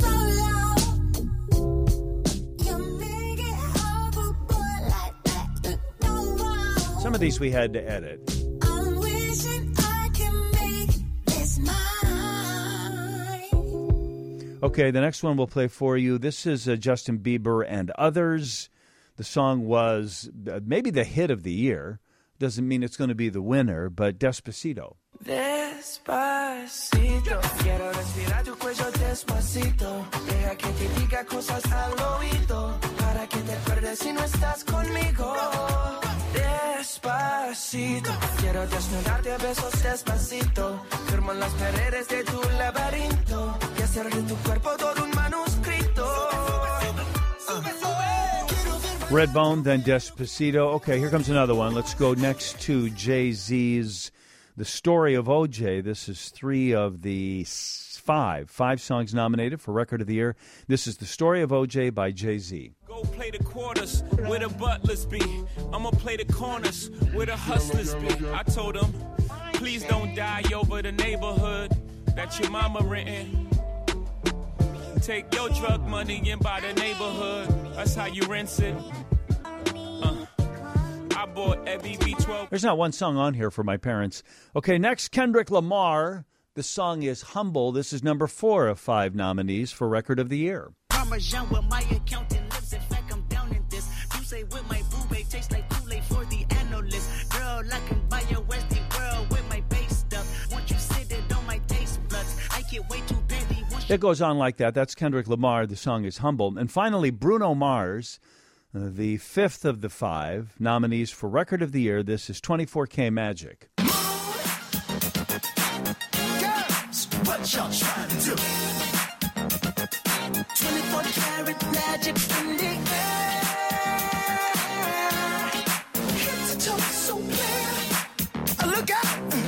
Some of these we had to edit. I'm wishing I can make this mine. Okay, the next one we'll play for you. This is uh, Justin Bieber and Others. The song was uh, maybe the hit of the year. Doesn't mean it's going to be the winner, but Despacito. Despacito, quiero respirar tu cuello despacito. Deja que te diga cosas al oído, para que te acuerdes si no estás conmigo. Despacito, quiero desnudarte a besos despacito. Firmo en las paredes de tu laberinto y hacer de tu cuerpo todo un manuscrito. Redbone, then Despacito. Okay, here comes another one. Let's go next to Jay-Z's The Story of O J. This is three of the five, five songs nominated for Record of the Year. This is The Story of O J by Jay-Z. Go play the quarters where the butlers be. I'ma play the corners where the hustlers be. I told them, please don't die over the neighborhood that your mama renting. Take your drug money and buy the neighborhood. That's how you rinse it. Uh, I bought every V twelve. There's not one song on here for my parents. Okay, next, Kendrick Lamar. The song is Humble. This is number four of five nominees for Record of the Year. Parmesan with my accountant lips. In fact, I'm down in this. You say with my boo babe tastes like Kool-Aid for the analyst. Girl, I can buy your Westie world with my base stuff. Once you sit it on my taste buds, I get way too petty. It goes on like that. That's Kendrick Lamar. The song is Humble. And finally, Bruno Mars, uh, the fifth of the five nominees for Record of the Year. This is twenty-four K Magic. Girls, what y'all trying to do? twenty-four karat magic in the air. Head to toe so clear. Look out.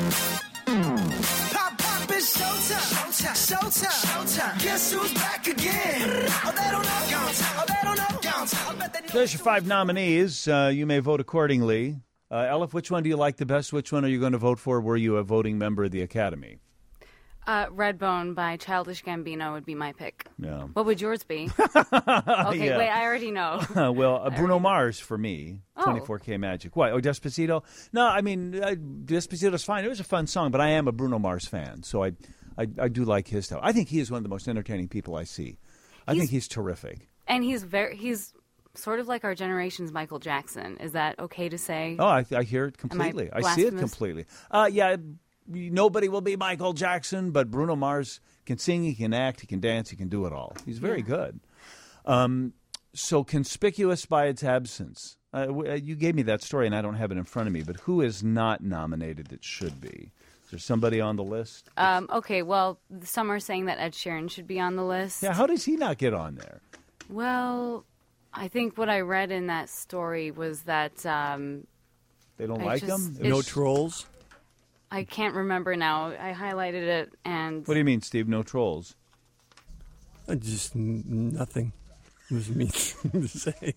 Pop, pop, it's showtime. Showtime, showtime, showtime. Guess who's back again? Oh, they don't know. Oh, they don't know. There's your five nominees. Uh, you may vote accordingly. Uh, Elif, which one do you like the best? Which one are you going to vote for? Were you a voting member of the Academy? Uh, Redbone by Childish Gambino would be my pick. Yeah. What would yours be? Okay, Yeah. wait, I already know. well, uh, Bruno Mars for me, Oh. twenty-four K Magic. What? Oh, Despacito? No, I mean, uh, Despacito's fine. It was a fun song, but I am a Bruno Mars fan, so I, I, I do like his stuff. I think he is one of the most entertaining people I see. I He's- think he's terrific. And he's very he's sort of like our generation's Michael Jackson. Is that okay to say? Oh, I, I hear it Am I completely. I, see it blasphemous? completely. Uh, yeah, nobody will be Michael Jackson, but Bruno Mars can sing, he can act, he can dance, he can do it all. He's very yeah. good. Um, so conspicuous by its absence. Uh, you gave me that story, and I don't have it in front of me, but who is not nominated that should be? Is there somebody on the list? Um, okay, well, some are saying that Ed Sheeran should be on the list. Yeah, how does he not get on there? Well, I think what I read in that story was that... Um, they don't I like just, him? No trolls? I can't remember now. I highlighted it, and... What do you mean, Steve, no trolls? Uh, just n- nothing. It was me to say.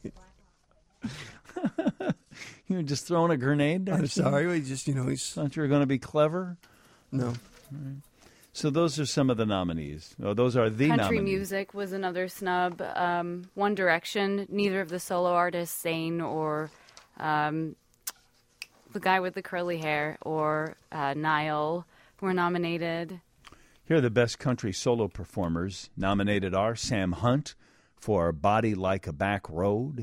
You were just throwing a grenade there? I'm sorry. We just, you know, he's... Thought you were going to be clever? No. Right. So those are some of the nominees. Oh, those are the Country nominees. music was another snub. Um, One Direction, neither of the solo artists, Zayn or um, the guy with the curly hair or uh, Niall, were nominated. Here are the best country solo performers. Nominated are Sam Hunt for Body Like a Back Road.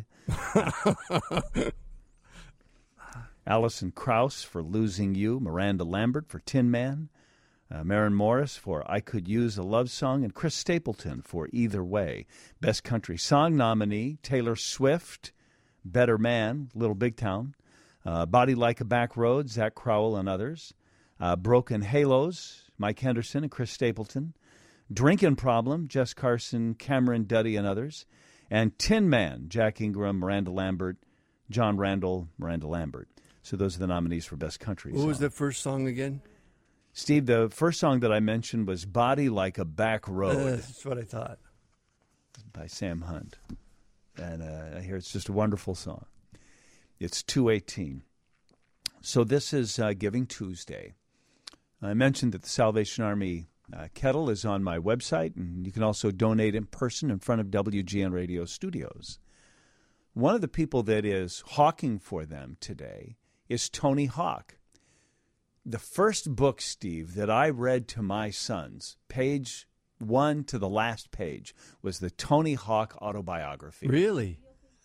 Alison Krauss for Losing You. Miranda Lambert for Tin Man. Uh, Maren Morris for I Could Use a Love Song. And Chris Stapleton for Either Way. Best country song nominee, Taylor Swift, Better Man, Little Big Town. Uh, Body Like a Back Road, Zach Crowell and others. Uh, Broken Halos, Mike Henderson and Chris Stapleton. Drinking Problem, Jess Carson, Cameron Duddy and others. And Tin Man, Jack Ingram, Miranda Lambert, John Randall, Miranda Lambert. So those are the nominees for Best Country What Song. was the first song again? Steve, the first song that I mentioned was Body Like a Back Road. Uh, that's what I thought. By Sam Hunt. And uh, I hear it's just a wonderful song. It's two eighteen. So this is uh, Giving Tuesday. I mentioned that the Salvation Army uh, kettle is on my website, and you can also donate in person in front of W G N Radio Studios. One of the people that is hawking for them today is Tony Hawk. The first book, Steve, that I read to my sons, page one to the last page, was the Tony Hawk autobiography. Really?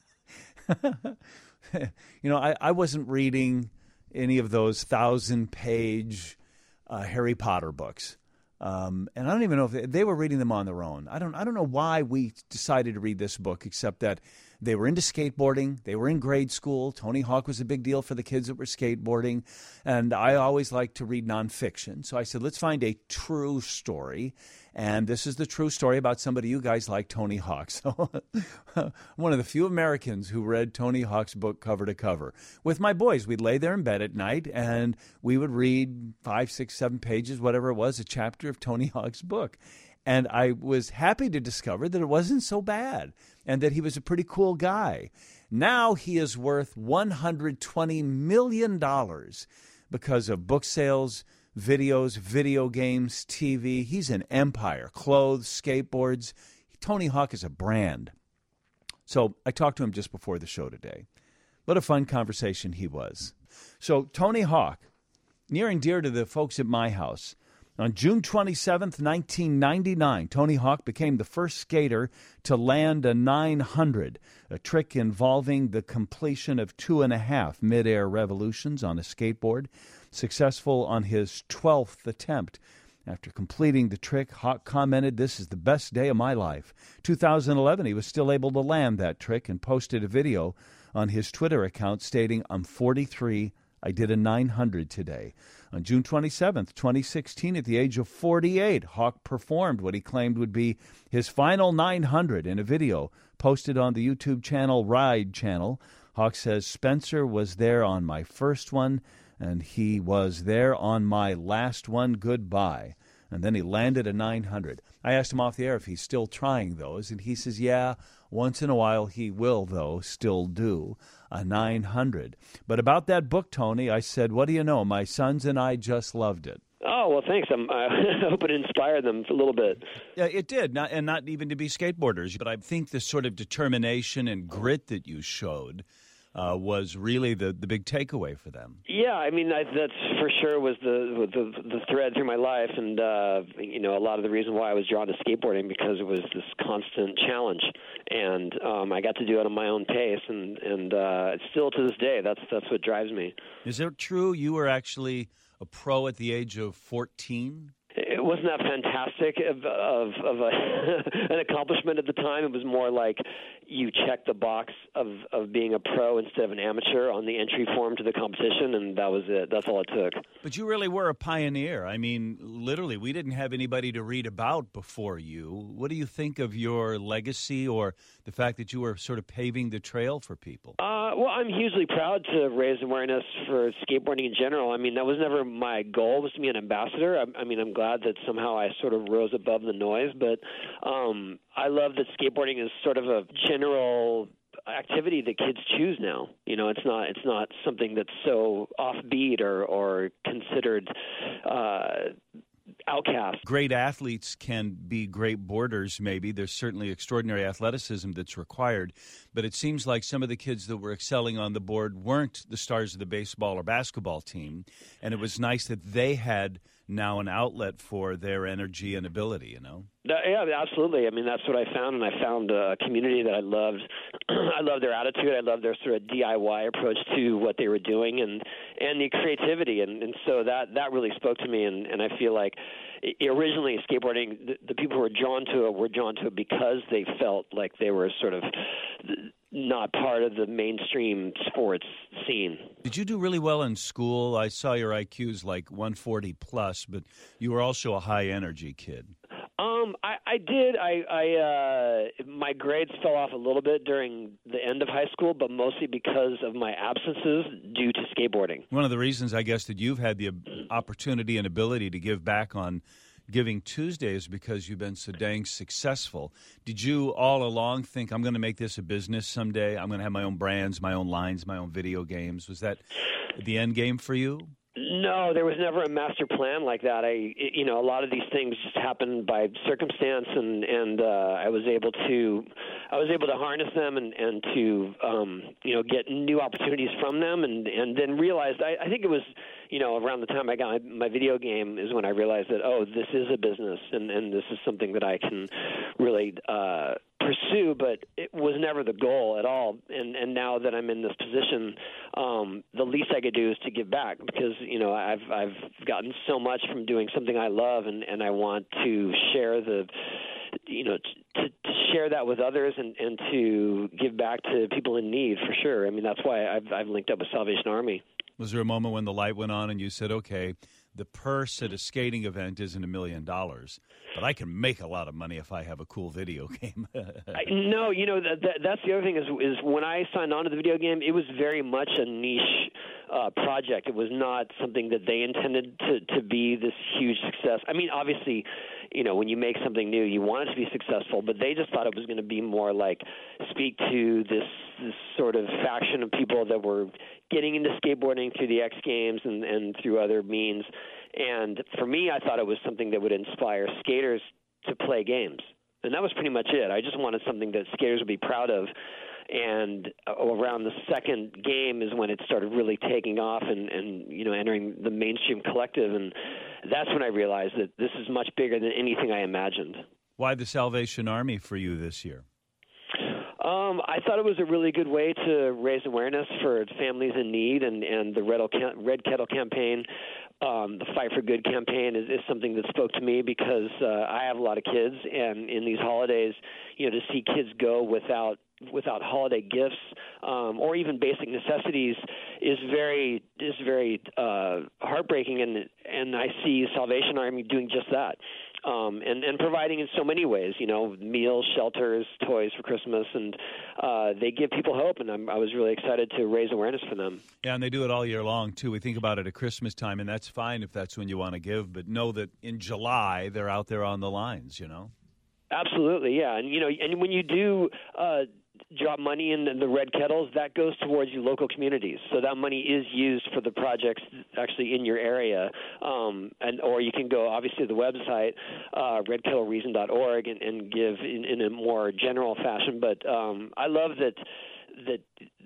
You know, I, I wasn't reading any of those thousand-page uh, Harry Potter books. Um, and I don't even know if they, they were reading them on their own. I don't I don't know why we decided to read this book, except that they were into skateboarding. They were in grade school. Tony Hawk was a big deal for the kids that were skateboarding. And I always like to read nonfiction. So I said, let's find a true story. And this is the true story about somebody you guys like, Tony Hawk. So one of the few Americans who read Tony Hawk's book cover to cover. With my boys, we'd lay there in bed at night, and we would read five, six, seven pages, whatever it was, a chapter of Tony Hawk's book. And I was happy to discover that it wasn't so bad and that he was a pretty cool guy. Now he is worth one hundred twenty million dollars because of book sales, videos, video games, T V. He's an empire. Clothes, skateboards. Tony Hawk is a brand. So I talked to him just before the show today. What a fun conversation he was. So Tony Hawk, near and dear to the folks at my house. On June twenty-seventh, nineteen ninety-nine, Tony Hawk became the first skater to land a nine hundred, a trick involving the completion of two and a half mid-air revolutions on a skateboard. Successful on his twelfth attempt. After completing the trick, Hawk commented, "This is the best day of my life." two thousand eleven, he was still able to land that trick and posted a video on his Twitter account stating, "I'm forty-three. I did a nine hundred today." On June twenty-seventh, twenty sixteen, at the age of forty-eight, Hawk performed what he claimed would be his final nine hundred in a video posted on the YouTube channel Ride channel. Hawk says, "Spencer was there on my first one, and he was there on my last one. Goodbye." And then he landed a nine hundred. I asked him off the air if he's still trying those, and he says, yeah, once in a while he will, though, still do a nine hundred. But about that book, Tony, I said, what do you know? My sons and I just loved it. Oh, well, thanks. I'm, I hope it inspired them a little bit. Yeah, it did, not, and not even to be skateboarders. But I think the sort of determination and grit that you showed Uh, was really the, the big takeaway for them. Yeah, I mean, I, that's for sure was the, the the thread through my life, and uh, you know, a lot of the reason why I was drawn to skateboarding, because it was this constant challenge, and um, I got to do it on my own pace, and and uh, still to this day, that's that's what drives me. Is it true you were actually a pro at the age of fourteen? It wasn't that fantastic of, of, of a, an accomplishment at the time. It was more like you check the box of, of being a pro instead of an amateur on the entry form to the competition, and that was it. That's all it took. But you really were a pioneer. I mean, literally, we didn't have anybody to read about before you. What do you think of your legacy or the fact that you were sort of paving the trail for people? Uh, well, I'm hugely proud to raise awareness for skateboarding in general. I mean, that was never my goal, was to be an ambassador. I, I mean, I'm glad that somehow I sort of rose above the noise, but um, I love that skateboarding is sort of a general activity that kids choose now. You know, it's not it's not something that's so offbeat or or considered uh, outcast. Great athletes can be great boarders, maybe. There's certainly extraordinary athleticism that's required, but it seems like some of the kids that were excelling on the board weren't the stars of the baseball or basketball team, and it was nice that they had now an outlet for their energy and ability, you know? Yeah, absolutely. I mean, that's what I found, and I found a community that I loved. I loved their attitude. I loved their sort of D I Y approach to what they were doing, and and the creativity, and, and so that, that really spoke to me, and, and I feel like originally skateboarding, the, the people who were drawn to it were drawn to it because they felt like they were sort of not part of the mainstream sports scene. Did you do really well in school? I saw your I Q's like one forty plus, but you were also a high-energy kid. Um, I, I did. I, I uh, my grades fell off a little bit during the end of high school, but mostly because of my absences due to skateboarding. One of the reasons, I guess, that you've had the opportunity and ability to give back on Giving Tuesday is because you've been so dang successful. Did you all along think, I'm going to make this a business someday? I'm going to have my own brands, my own lines, my own video games. Was that the end game for you? No, there was never a master plan like that. I, you know, a lot of these things just happened by circumstance, and and uh, I was able to, I was able to harness them and and to, um, you know, get new opportunities from them, and and then realized. I, I think it was, you know, around the time I got my, my video game is when I realized that oh, this is a business, and and this is something that I can really uh, pursue, but it was never the goal at all. And and now that I'm in this position, um, the least I could do is to give back, because you know I've I've gotten so much from doing something I love, and, and I want to share the you know to, to share that with others, and, and to give back to people in need, for sure. I mean, that's why I've I've linked up with Salvation Army. Was there a moment when the light went on and you said, okay, the purse at a skating event isn't a million dollars, but I can make a lot of money if I have a cool video game? I, no, you know, that, that, that's the other thing is, is when I signed on to the video game, it was very much a niche uh, project. It was not something that they intended to, to be this huge success. I mean, obviously, you know, when you make something new, you want it to be successful, but they just thought it was going to be more like speak to this, this sort of faction of people that were getting into skateboarding through the X Games and, and through other means. And for me, I thought it was something that would inspire skaters to play games. And that was pretty much it. I just wanted something that skaters would be proud of. And around the second game is when it started really taking off and, and you know, entering the mainstream collective. And that's when I realized that this is much bigger than anything I imagined. Why the Salvation Army for you this year? Um, I thought it was a really good way to raise awareness for families in need, and, and the Red, Red Kettle campaign, um, the Fight for Good campaign is, is something that spoke to me because uh, I have a lot of kids, and in these holidays, you know, to see kids go without without holiday gifts um, or even basic necessities is very is very uh, heartbreaking, and and I see Salvation Army doing just that. Um, and, and providing in so many ways, you know, meals, shelters, toys for Christmas, and uh, they give people hope, and I'm, I was really excited to raise awareness for them. Yeah, and they do it all year long, too. We think about it at Christmas time, and that's fine if that's when you want to give, but know that in July they're out there on the lines, you know? Absolutely, yeah. And, you know, and when you do uh, drop money in the Red Kettles, that goes towards your local communities. So that money is used for the projects actually in your area. Um, and or you can go, obviously, to the website, uh, red kettle reason dot org, and, and give in, in a more general fashion. But um, I love that that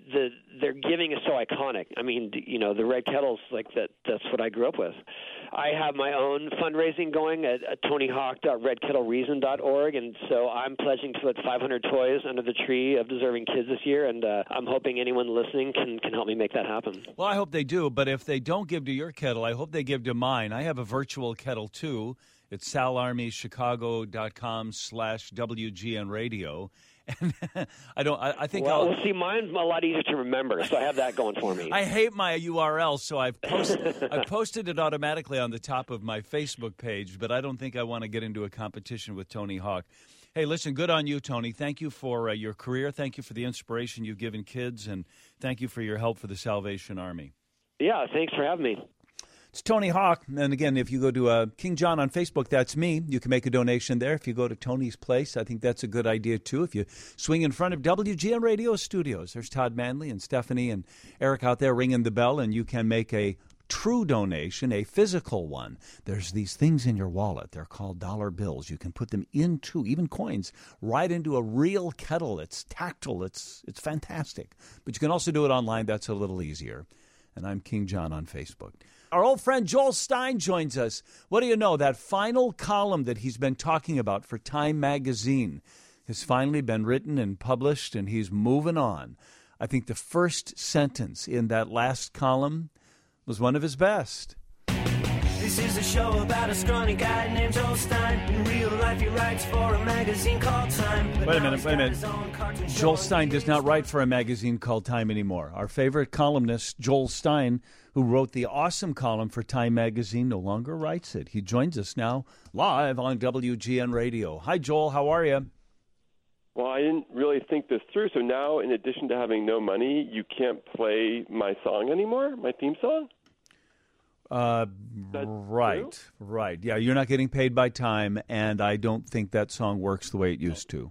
the their giving is so iconic. I mean, you know, the Red Kettles, like that. That's what I grew up with. I have my own fundraising going at, at tony hawk dot red kettle reason dot org, and so I'm pledging to put five hundred toys under the tree of deserving kids this year, and uh, I'm hoping anyone listening can, can help me make that happen. Well, I hope they do, but if they don't give to your kettle, I hope they give to mine. I have a virtual kettle, too. It's sal army chicago dot com slash W G N radio. And I don't. I, I think. Well, I'll, well, see, mine's a lot easier to remember, so I have that going for me. I hate my U R L, so I've posted. I've posted it automatically on the top of my Facebook page, but I don't think I want to get into a competition with Tony Hawk. Hey, listen, good on you, Tony. Thank you for uh, your career. Thank you for the inspiration you've given kids, and thank you for your help for the Salvation Army. Yeah, thanks for having me. It's Tony Hawk, and again, if you go to uh, King John on Facebook, that's me. You can make a donation there. If you go to Tony's Place, I think that's a good idea, too. If you swing in front of W G N Radio Studios, there's Todd Manley and Stephanie and Eric out there ringing the bell, and you can make a true donation, a physical one. There's these things in your wallet. They're called dollar bills. You can put them into, even coins, right into a real kettle. It's tactile. It's, it's fantastic. But you can also do it online. That's a little easier. And I'm King John on Facebook. Our old friend Joel Stein joins us. What do you know? That final column that he's been talking about for Time magazine has finally been written and published, and he's moving on. I think the first sentence in that last column was one of his best. This is a show about a scrawny guy named Joel Stein. In real life, he writes for a magazine called Time. Wait a minute, wait a minute. Joel Stein does not write for a magazine called Time anymore. Our favorite columnist, Joel Stein, who wrote the awesome column for Time magazine, no longer writes it. He joins us now live on W G N Radio. Hi, Joel. How are you? Well, I didn't really think this through. So now, in addition to having no money, you can't play my song anymore, my theme song? Uh, right, true? right. Yeah, you're not getting paid by Time, and I don't think that song works the way it used to.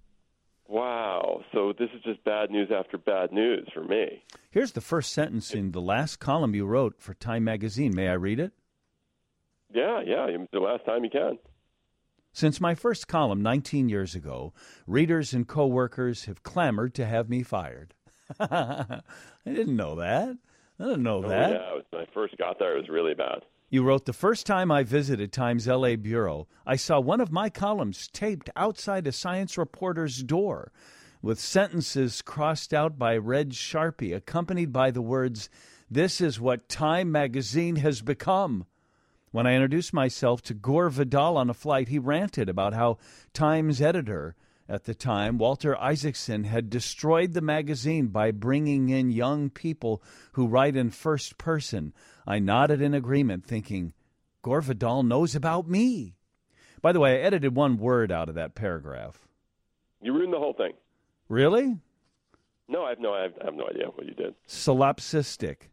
Wow. So this is just bad news after bad news for me. Here's the first sentence in the last column you wrote for Time magazine. May I read it? Yeah, yeah. The last time you can. Since my first column nineteen years ago, readers and coworkers have clamored to have me fired. I didn't know that. I didn't know oh, that. Yeah, it was, when I first got there, it was really bad. You wrote, the first time I visited Time's L A bureau, I saw one of my columns taped outside a science reporter's door with sentences crossed out by red Sharpie, accompanied by the words, "This is what Time magazine has become." When I introduced myself to Gore Vidal on a flight, he ranted about how Time's editor at the time, Walter Isaacson, had destroyed the magazine by bringing in young people who write in first person. I nodded in agreement, thinking, Gore Vidal knows about me. By the way, I edited one word out of that paragraph. You ruined the whole thing. Really? No, I have no, I have, I have no idea what you did. Solipsistic.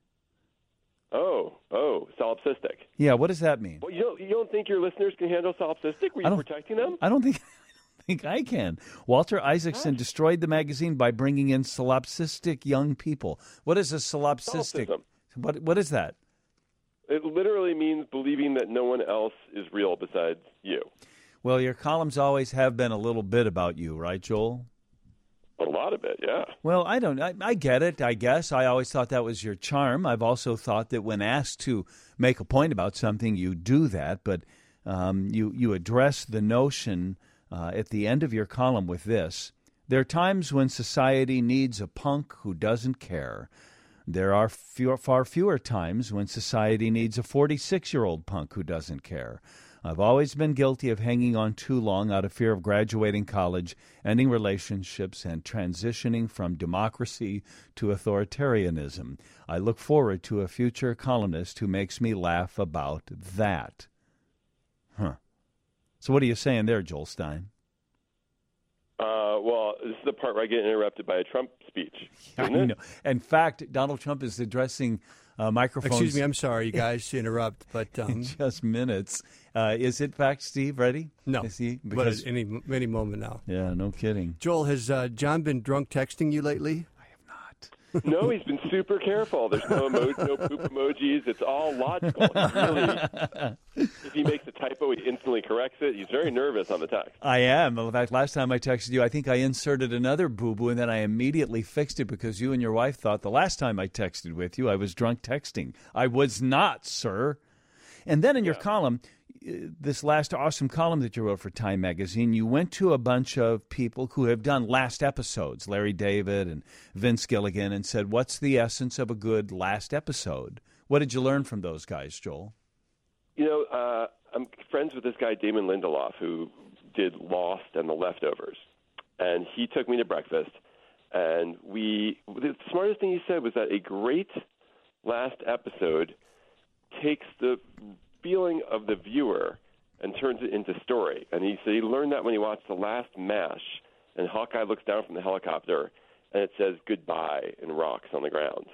Oh, oh, solipsistic. Yeah, what does that mean? Well, you don't, you don't think your listeners can handle solipsistic? Were you protecting them? I don't think... think I can. Walter Isaacson destroyed the magazine by bringing in solipsistic young people. What is a solipsistic? Solipsism. What What is that? It literally means believing that no one else is real besides you. Well, your columns always have been a little bit about you, right, Joel? A lot of it, yeah. Well, I don't. I, I get it, I guess. I always thought that was your charm. I've also thought that when asked to make a point about something, you do that. But um, you, you address the notion Uh, at the end of your column with this: there are times when society needs a punk who doesn't care. There are few, far fewer times when society needs a forty-six-year-old punk who doesn't care. I've always been guilty of hanging on too long out of fear of graduating college, ending relationships, and transitioning from democracy to authoritarianism. I look forward to a future columnist who makes me laugh about that. Huh. So what are you saying there, Joel Stein? Uh, well, this is the part where I get interrupted by a Trump speech, isn't I it? know. In fact, Donald Trump is addressing uh, microphones. Excuse me, I'm sorry, you guys, to interrupt, but um, in just minutes. Uh, is it fact, Steve? Ready? No, is he? Because but any any moment now. Yeah, no kidding. Joel, has uh, John been drunk texting you lately? I have not. No, he's been super careful. There's no emoji, no poop emojis. It's all logical. He really, if he makes a typo, he instantly corrects it. He's very nervous on the text. I am. In fact, last time I texted you, I think I inserted another boo-boo, and then I immediately fixed it because you and your wife thought the last time I texted with you, I was drunk texting. I was not, sir. And then in your yeah. column, this last awesome column that you wrote for Time Magazine, you went to a bunch of people who have done last episodes, Larry David and Vince Gilligan, and said, what's the essence of a good last episode? What did you learn from those guys, Joel? You know, uh, I'm friends with this guy, Damon Lindelof, who did Lost and The Leftovers. And he took me to breakfast, and we the smartest thing he said was that a great last episode takes the feeling of the viewer and turns it into story. And he said he learned that when he watched the last MASH, and Hawkeye looks down from the helicopter, and it says goodbye in rocks on the ground.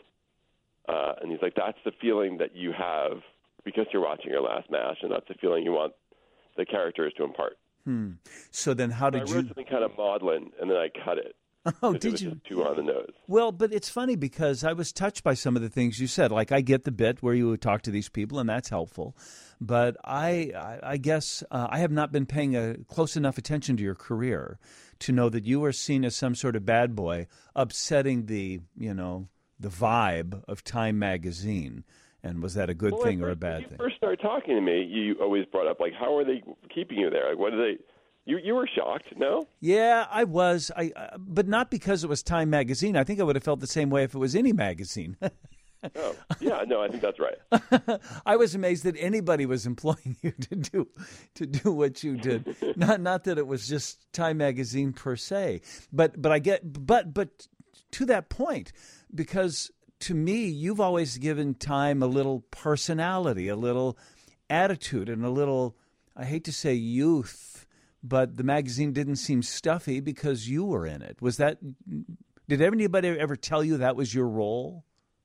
Uh, and he's like, that's the feeling that you have because you're watching your last MASH, and that's the feeling you want the characters to impart. Hmm. So then how did I you... I wrote something kind of maudlin, and then I cut it. Oh, did it was you? Just too on the nose. Well, but it's funny because I was touched by some of the things you said. Like, I get the bit where you would talk to these people, and that's helpful. But I, I, I guess uh, I have not been paying a close enough attention to your career to know that you were seen as some sort of bad boy, upsetting the, you know, the vibe of Time Magazine. And was that a good well, thing first, or a bad when you thing? When you first started talking to me, you always brought up, like, how are they keeping you there? Like, what are they... You you were shocked, no? Yeah, I was. I uh, but not because it was Time Magazine. I think I would have felt the same way if it was any magazine. Oh, yeah, no, I think that's right. I was amazed that anybody was employing you to do to do what you did. Not not that it was just Time Magazine per se. But but I get but but to that point, because to me, you've always given Time a little personality, a little attitude, and a little, I hate to say youth, but the magazine didn't seem stuffy because you were in it. Was that, did anybody ever tell you that was your role?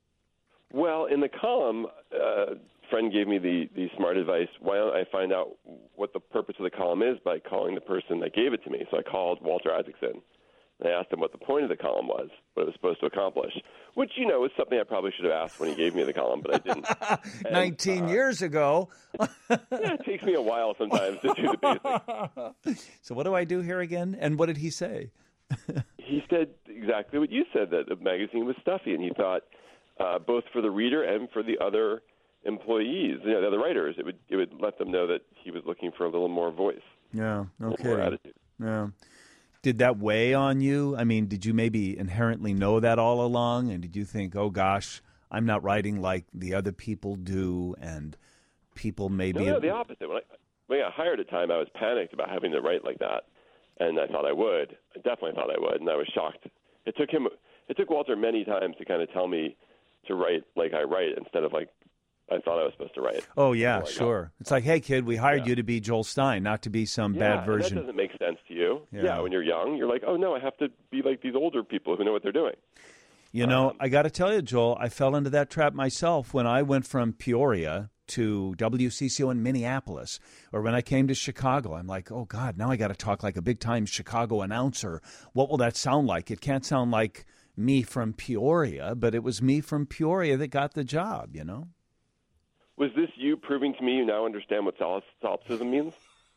Well, in the column, uh, a friend gave me the, the smart advice, why don't I find out what the purpose of the column is by calling the person that gave it to me. So I called Walter Isaacson, and I asked him what the point of the column was, what it was supposed to accomplish, which, you know, is something I probably should have asked when he gave me the column, but I didn't. And, Nineteen uh, years ago. Yeah, it takes me a while sometimes to do the basics. So what do I do here again? And what did he say? He said exactly what you said, that the magazine was stuffy, and he thought uh, both for the reader and for the other employees, you know, the other writers, it would it would let them know that he was looking for a little more voice. Yeah, okay. More attitude. Yeah. Did that weigh on you? I mean, did you maybe inherently know that all along? And did you think, oh, gosh, I'm not writing like the other people do, and people maybe... No, no, the opposite. When I, when I got hired at Time, I was panicked about having to write like that, and I thought I would. I definitely thought I would, and I was shocked. It took him. It took Walter many times to kind of tell me to write like I write instead of like I thought I was supposed to write. Oh, yeah, sure. It's like, hey, kid, we hired yeah. you to be Joel Stein, not to be some yeah, bad version. That doesn't make sense to you. Yeah. yeah, when you're young, you're like, oh, no, I have to be like these older people who know what they're doing. You know, um, I got to tell you, Joel, I fell into that trap myself when I went from Peoria to W C C O in Minneapolis, or when I came to Chicago. I'm like, oh, God, now I got to talk like a big-time Chicago announcer. What will that sound like? It can't sound like me from Peoria, but it was me from Peoria that got the job, you know? Was this you proving to me you now understand what sol- solipsism means?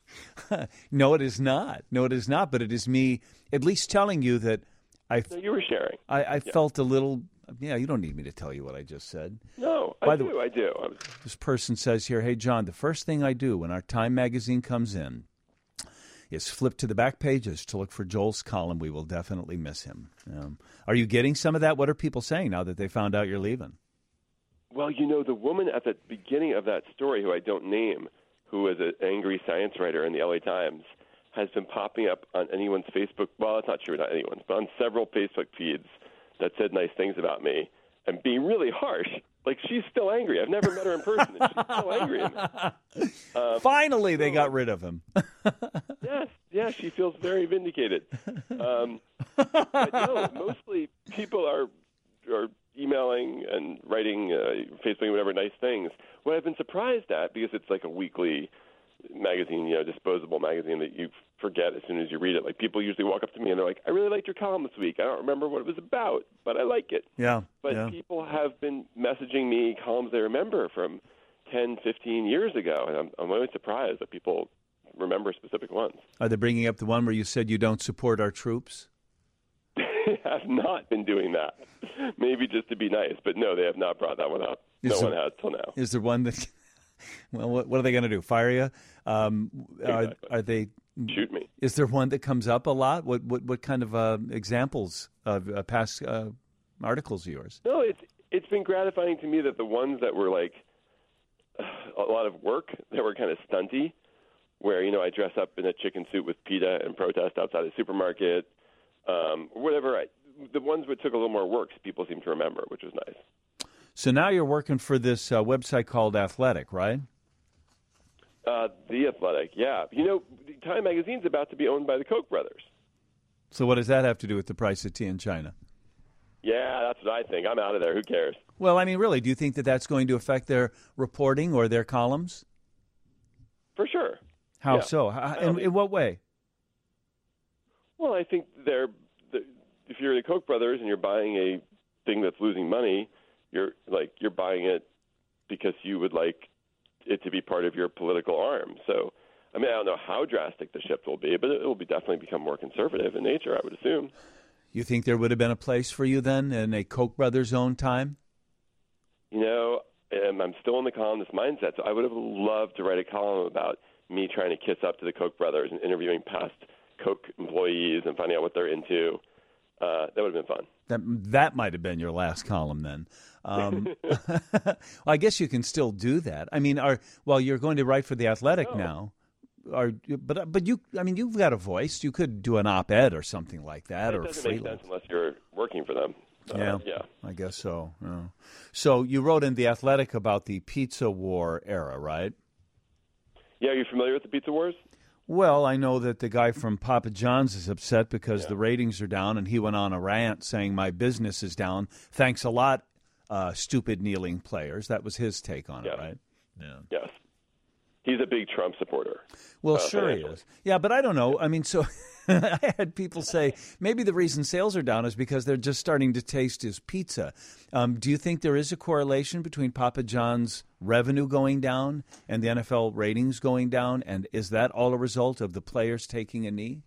No, it is not. No, it is not. But it is me at least telling you that I. No, you were sharing. I, I yeah. felt a little. Yeah, you don't need me to tell you what I just said. No, By I the do. way, I do. I was... This person says here, "Hey, John, the first thing I do when our Time magazine comes in is flip to the back pages to look for Joel's column. We will definitely miss him." Um, are you getting some of that? What are people saying now that they found out you're leaving? Well, you know, the woman at the beginning of that story, who I don't name, who was an angry science writer in the L A Times, has been popping up on anyone's Facebook. Well, it's not true, not anyone's, but on several Facebook feeds that said nice things about me and being really harsh. Like, she's still angry. I've never met her in person, and she's still angry at me. Um, Finally, they so, got rid of him. Yes, yeah, she feels very vindicated. Um, but no, mostly people are are emailing and writing, uh, Facebooking, whatever, nice things. What I've been surprised at, because it's like a weekly magazine, you know, disposable magazine that you forget as soon as you read it. Like, people usually walk up to me and they're like, I really liked your column this week. I don't remember what it was about, but I like it. Yeah. But yeah. people have been messaging me columns they remember from ten, fifteen years ago, and I'm, I'm always surprised that people remember specific ones. Are they bringing up the one where you said you don't support our troops? They have not been doing that. Maybe just to be nice, but no, they have not brought that one up. Is no there, one has till now. Is there one that, well, what, what are they going to do, fire you? Um, exactly. are, are they... Shoot me. Is there one that comes up a lot? What what, what kind of uh, examples of uh, past uh, articles of yours? No, it's it's been gratifying to me that the ones that were like a lot of work, that were kind of stunty, where, you know, I dress up in a chicken suit with PETA and protest outside a supermarket, um, whatever. I, the ones that took a little more work, people seem to remember, which was nice. So now you're working for this uh, website called Athletic, right? Uh, the Athletic, yeah. You know, Time Magazine's about to be owned by the Koch brothers. So what does that have to do with the price of tea in China? Yeah, that's what I think. I'm out of there. Who cares? Well, I mean, really, do you think that that's going to affect their reporting or their columns? For sure. How yeah. so? How, in, in what way? Well, I think they're, the, if you're the Koch brothers and you're buying a thing that's losing money, you're like you're buying it because you would like it to be part of your political arm. So, I mean, I don't know how drastic the shift will be, but it will be definitely become more conservative in nature, I would assume. You think there would have been a place for you then in a Koch brothers own time? You know, um, I'm still in the columnist mindset, so I would have loved to write a column about me trying to kiss up to the Koch brothers and interviewing past Koch employees and finding out what they're into. Uh, that would have been fun. That that might have been your last column then. Um, well, I guess you can still do that. I mean, are well, you're going to write for the Athletic no. now. Are but but you? I mean, you've got a voice. You could do an op-ed or something like that, it or doesn't freelance. make sense unless you're working for them. Uh, yeah, yeah, I guess so. Yeah. So you wrote in the Athletic about the pizza war era, right? Yeah, are you familiar with the pizza wars? Well, I know that the guy from Papa John's is upset because yeah. the ratings are down, and he went on a rant saying, my business is down. Thanks a lot, uh, stupid kneeling players. That was his take on yes. it, right? Yeah. Yes. He's a big Trump supporter. Well, uh, sure he is. Yeah, but I don't know. I mean, so I had people say maybe the reason sales are down is because they're just starting to taste his pizza. Um, do you think there is a correlation between Papa John's revenue going down and the N F L ratings going down? And is that all a result of the players taking a knee?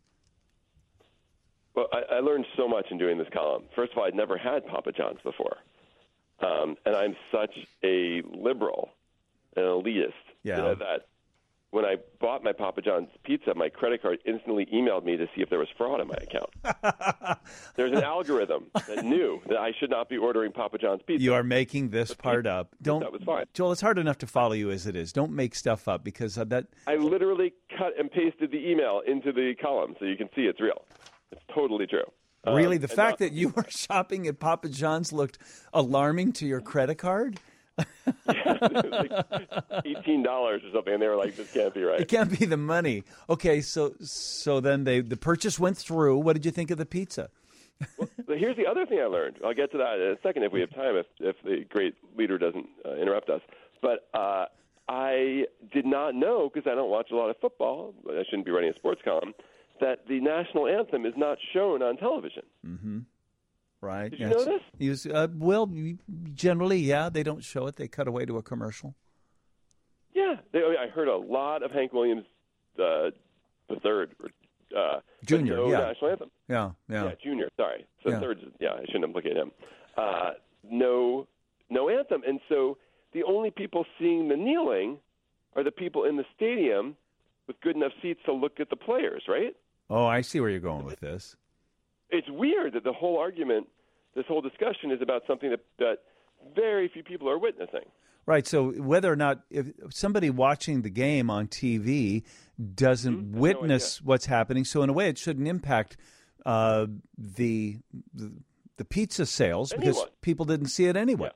Well, I, I learned so much in doing this column. First of all, I'd never had Papa John's before. Um, and I'm such a liberal, an elitist, yeah. that, that when I bought my Papa John's pizza, my credit card instantly emailed me to see if there was fraud in my account. There's an algorithm that knew that I should not be ordering Papa John's pizza. You are making this part up. Don't, that was fine. Joel, it's hard enough to follow you as it is. Don't make stuff up because that. I literally cut and pasted the email into the column so you can see it's real. It's totally true. Really? Um, the fact that you were shopping at Papa John's looked alarming to your credit card? Yeah, it was like eighteen dollars or something, and they were like, this can't be right. It can't be the money. Okay, so so then they the purchase went through. What did you think of the pizza? Well, here's the other thing I learned. I'll get to that in a second if we have time, if, if the great leader doesn't uh, interrupt us. But uh, I did not know, because I don't watch a lot of football, but I shouldn't be writing a sports column, that the national anthem is not shown on television. Mm-hmm. Right. Did you yes. know this? He was, uh, well, generally, yeah, they don't show it. They cut away to a commercial. Yeah. They, I heard a lot of Hank Williams uh, the third. Uh, Junior, no yeah. national anthem. Yeah, yeah. Yeah, Junior, sorry. So Yeah. third, yeah, I shouldn't implicate him. Uh, no, no anthem. And so the only people seeing the kneeling are the people in the stadium with good enough seats to look at the players, right? Oh, I see where you're going with this. It's weird that the whole argument, this whole discussion is about something that, that very few people are witnessing. Right. So whether or not if somebody watching the game on T V doesn't Mm-hmm. witness No what's happening, so in a way it shouldn't impact uh, the, the the pizza sales because Anyone. people didn't see it anyway.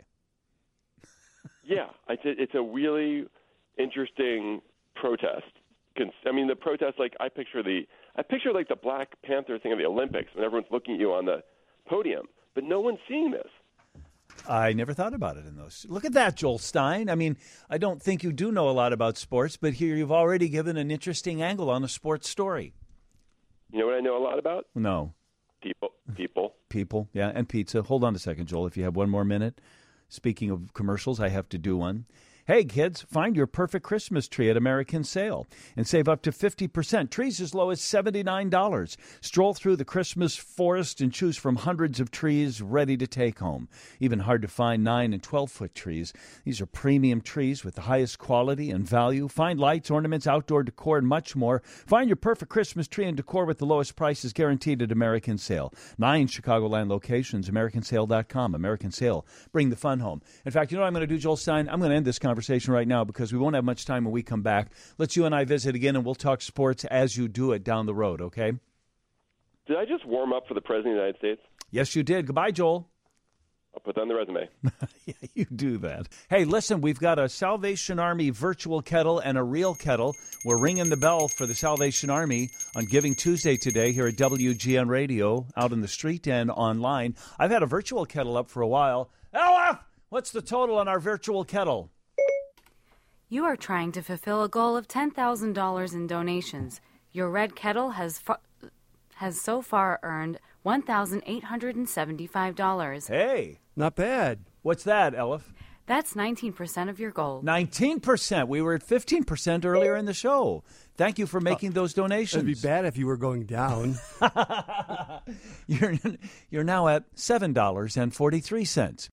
Yeah, I t- it's a really interesting protest. I mean, the protest, like I picture the, I picture like the Black Panther thing of the Olympics when everyone's looking at you on the podium, but no one's seeing this. I never thought about it in those. Look at that, Joel Stein. I mean, I don't think you do know a lot about sports, but here you've already given an interesting angle on a sports story. You know what I know a lot about? No. People. People. People, yeah, and pizza. Hold on a second, Joel, if you have one more minute. Speaking of commercials, I have to do one. Hey, kids, find your perfect Christmas tree at American Sale and save up to fifty percent. Trees as low as seventy-nine dollars. Stroll through the Christmas forest and choose from hundreds of trees ready to take home. Even hard to find nine and twelve-foot trees. These are premium trees with the highest quality and value. Find lights, ornaments, outdoor decor, and much more. Find your perfect Christmas tree and decor with the lowest prices guaranteed at American Sale. Nine Chicagoland locations, american sale dot com. American Sale. Bring the fun home. In fact, you know what I'm going to do, Joel Stein? I'm going to end this conversation. Conversation right now because we won't have much time when we come back. Let's you and I visit again, and we'll talk sports as you do it down the road, okay? Did I just warm up for the President of the United States? Yes, you did. Goodbye, Joel. I'll put that on the resume. Yeah, you do that. Hey, listen, we've got a Salvation Army virtual kettle and a real kettle. We're ringing the bell for the Salvation Army on Giving Tuesday today here at W G N Radio, out in the street and online. I've had a virtual kettle up for a while. Ella, what's the total on our virtual kettle? You are trying to fulfill a goal of ten thousand dollars in donations. Your red kettle has fa- has so far earned one thousand eight hundred seventy-five dollars. Hey, not bad. What's that, Elif? That's nineteen percent of your goal. nineteen percent. We were at fifteen percent earlier in the show. Thank you for making those donations. It'd be bad if you were going down. you're, you're now at seven dollars and forty-three cents.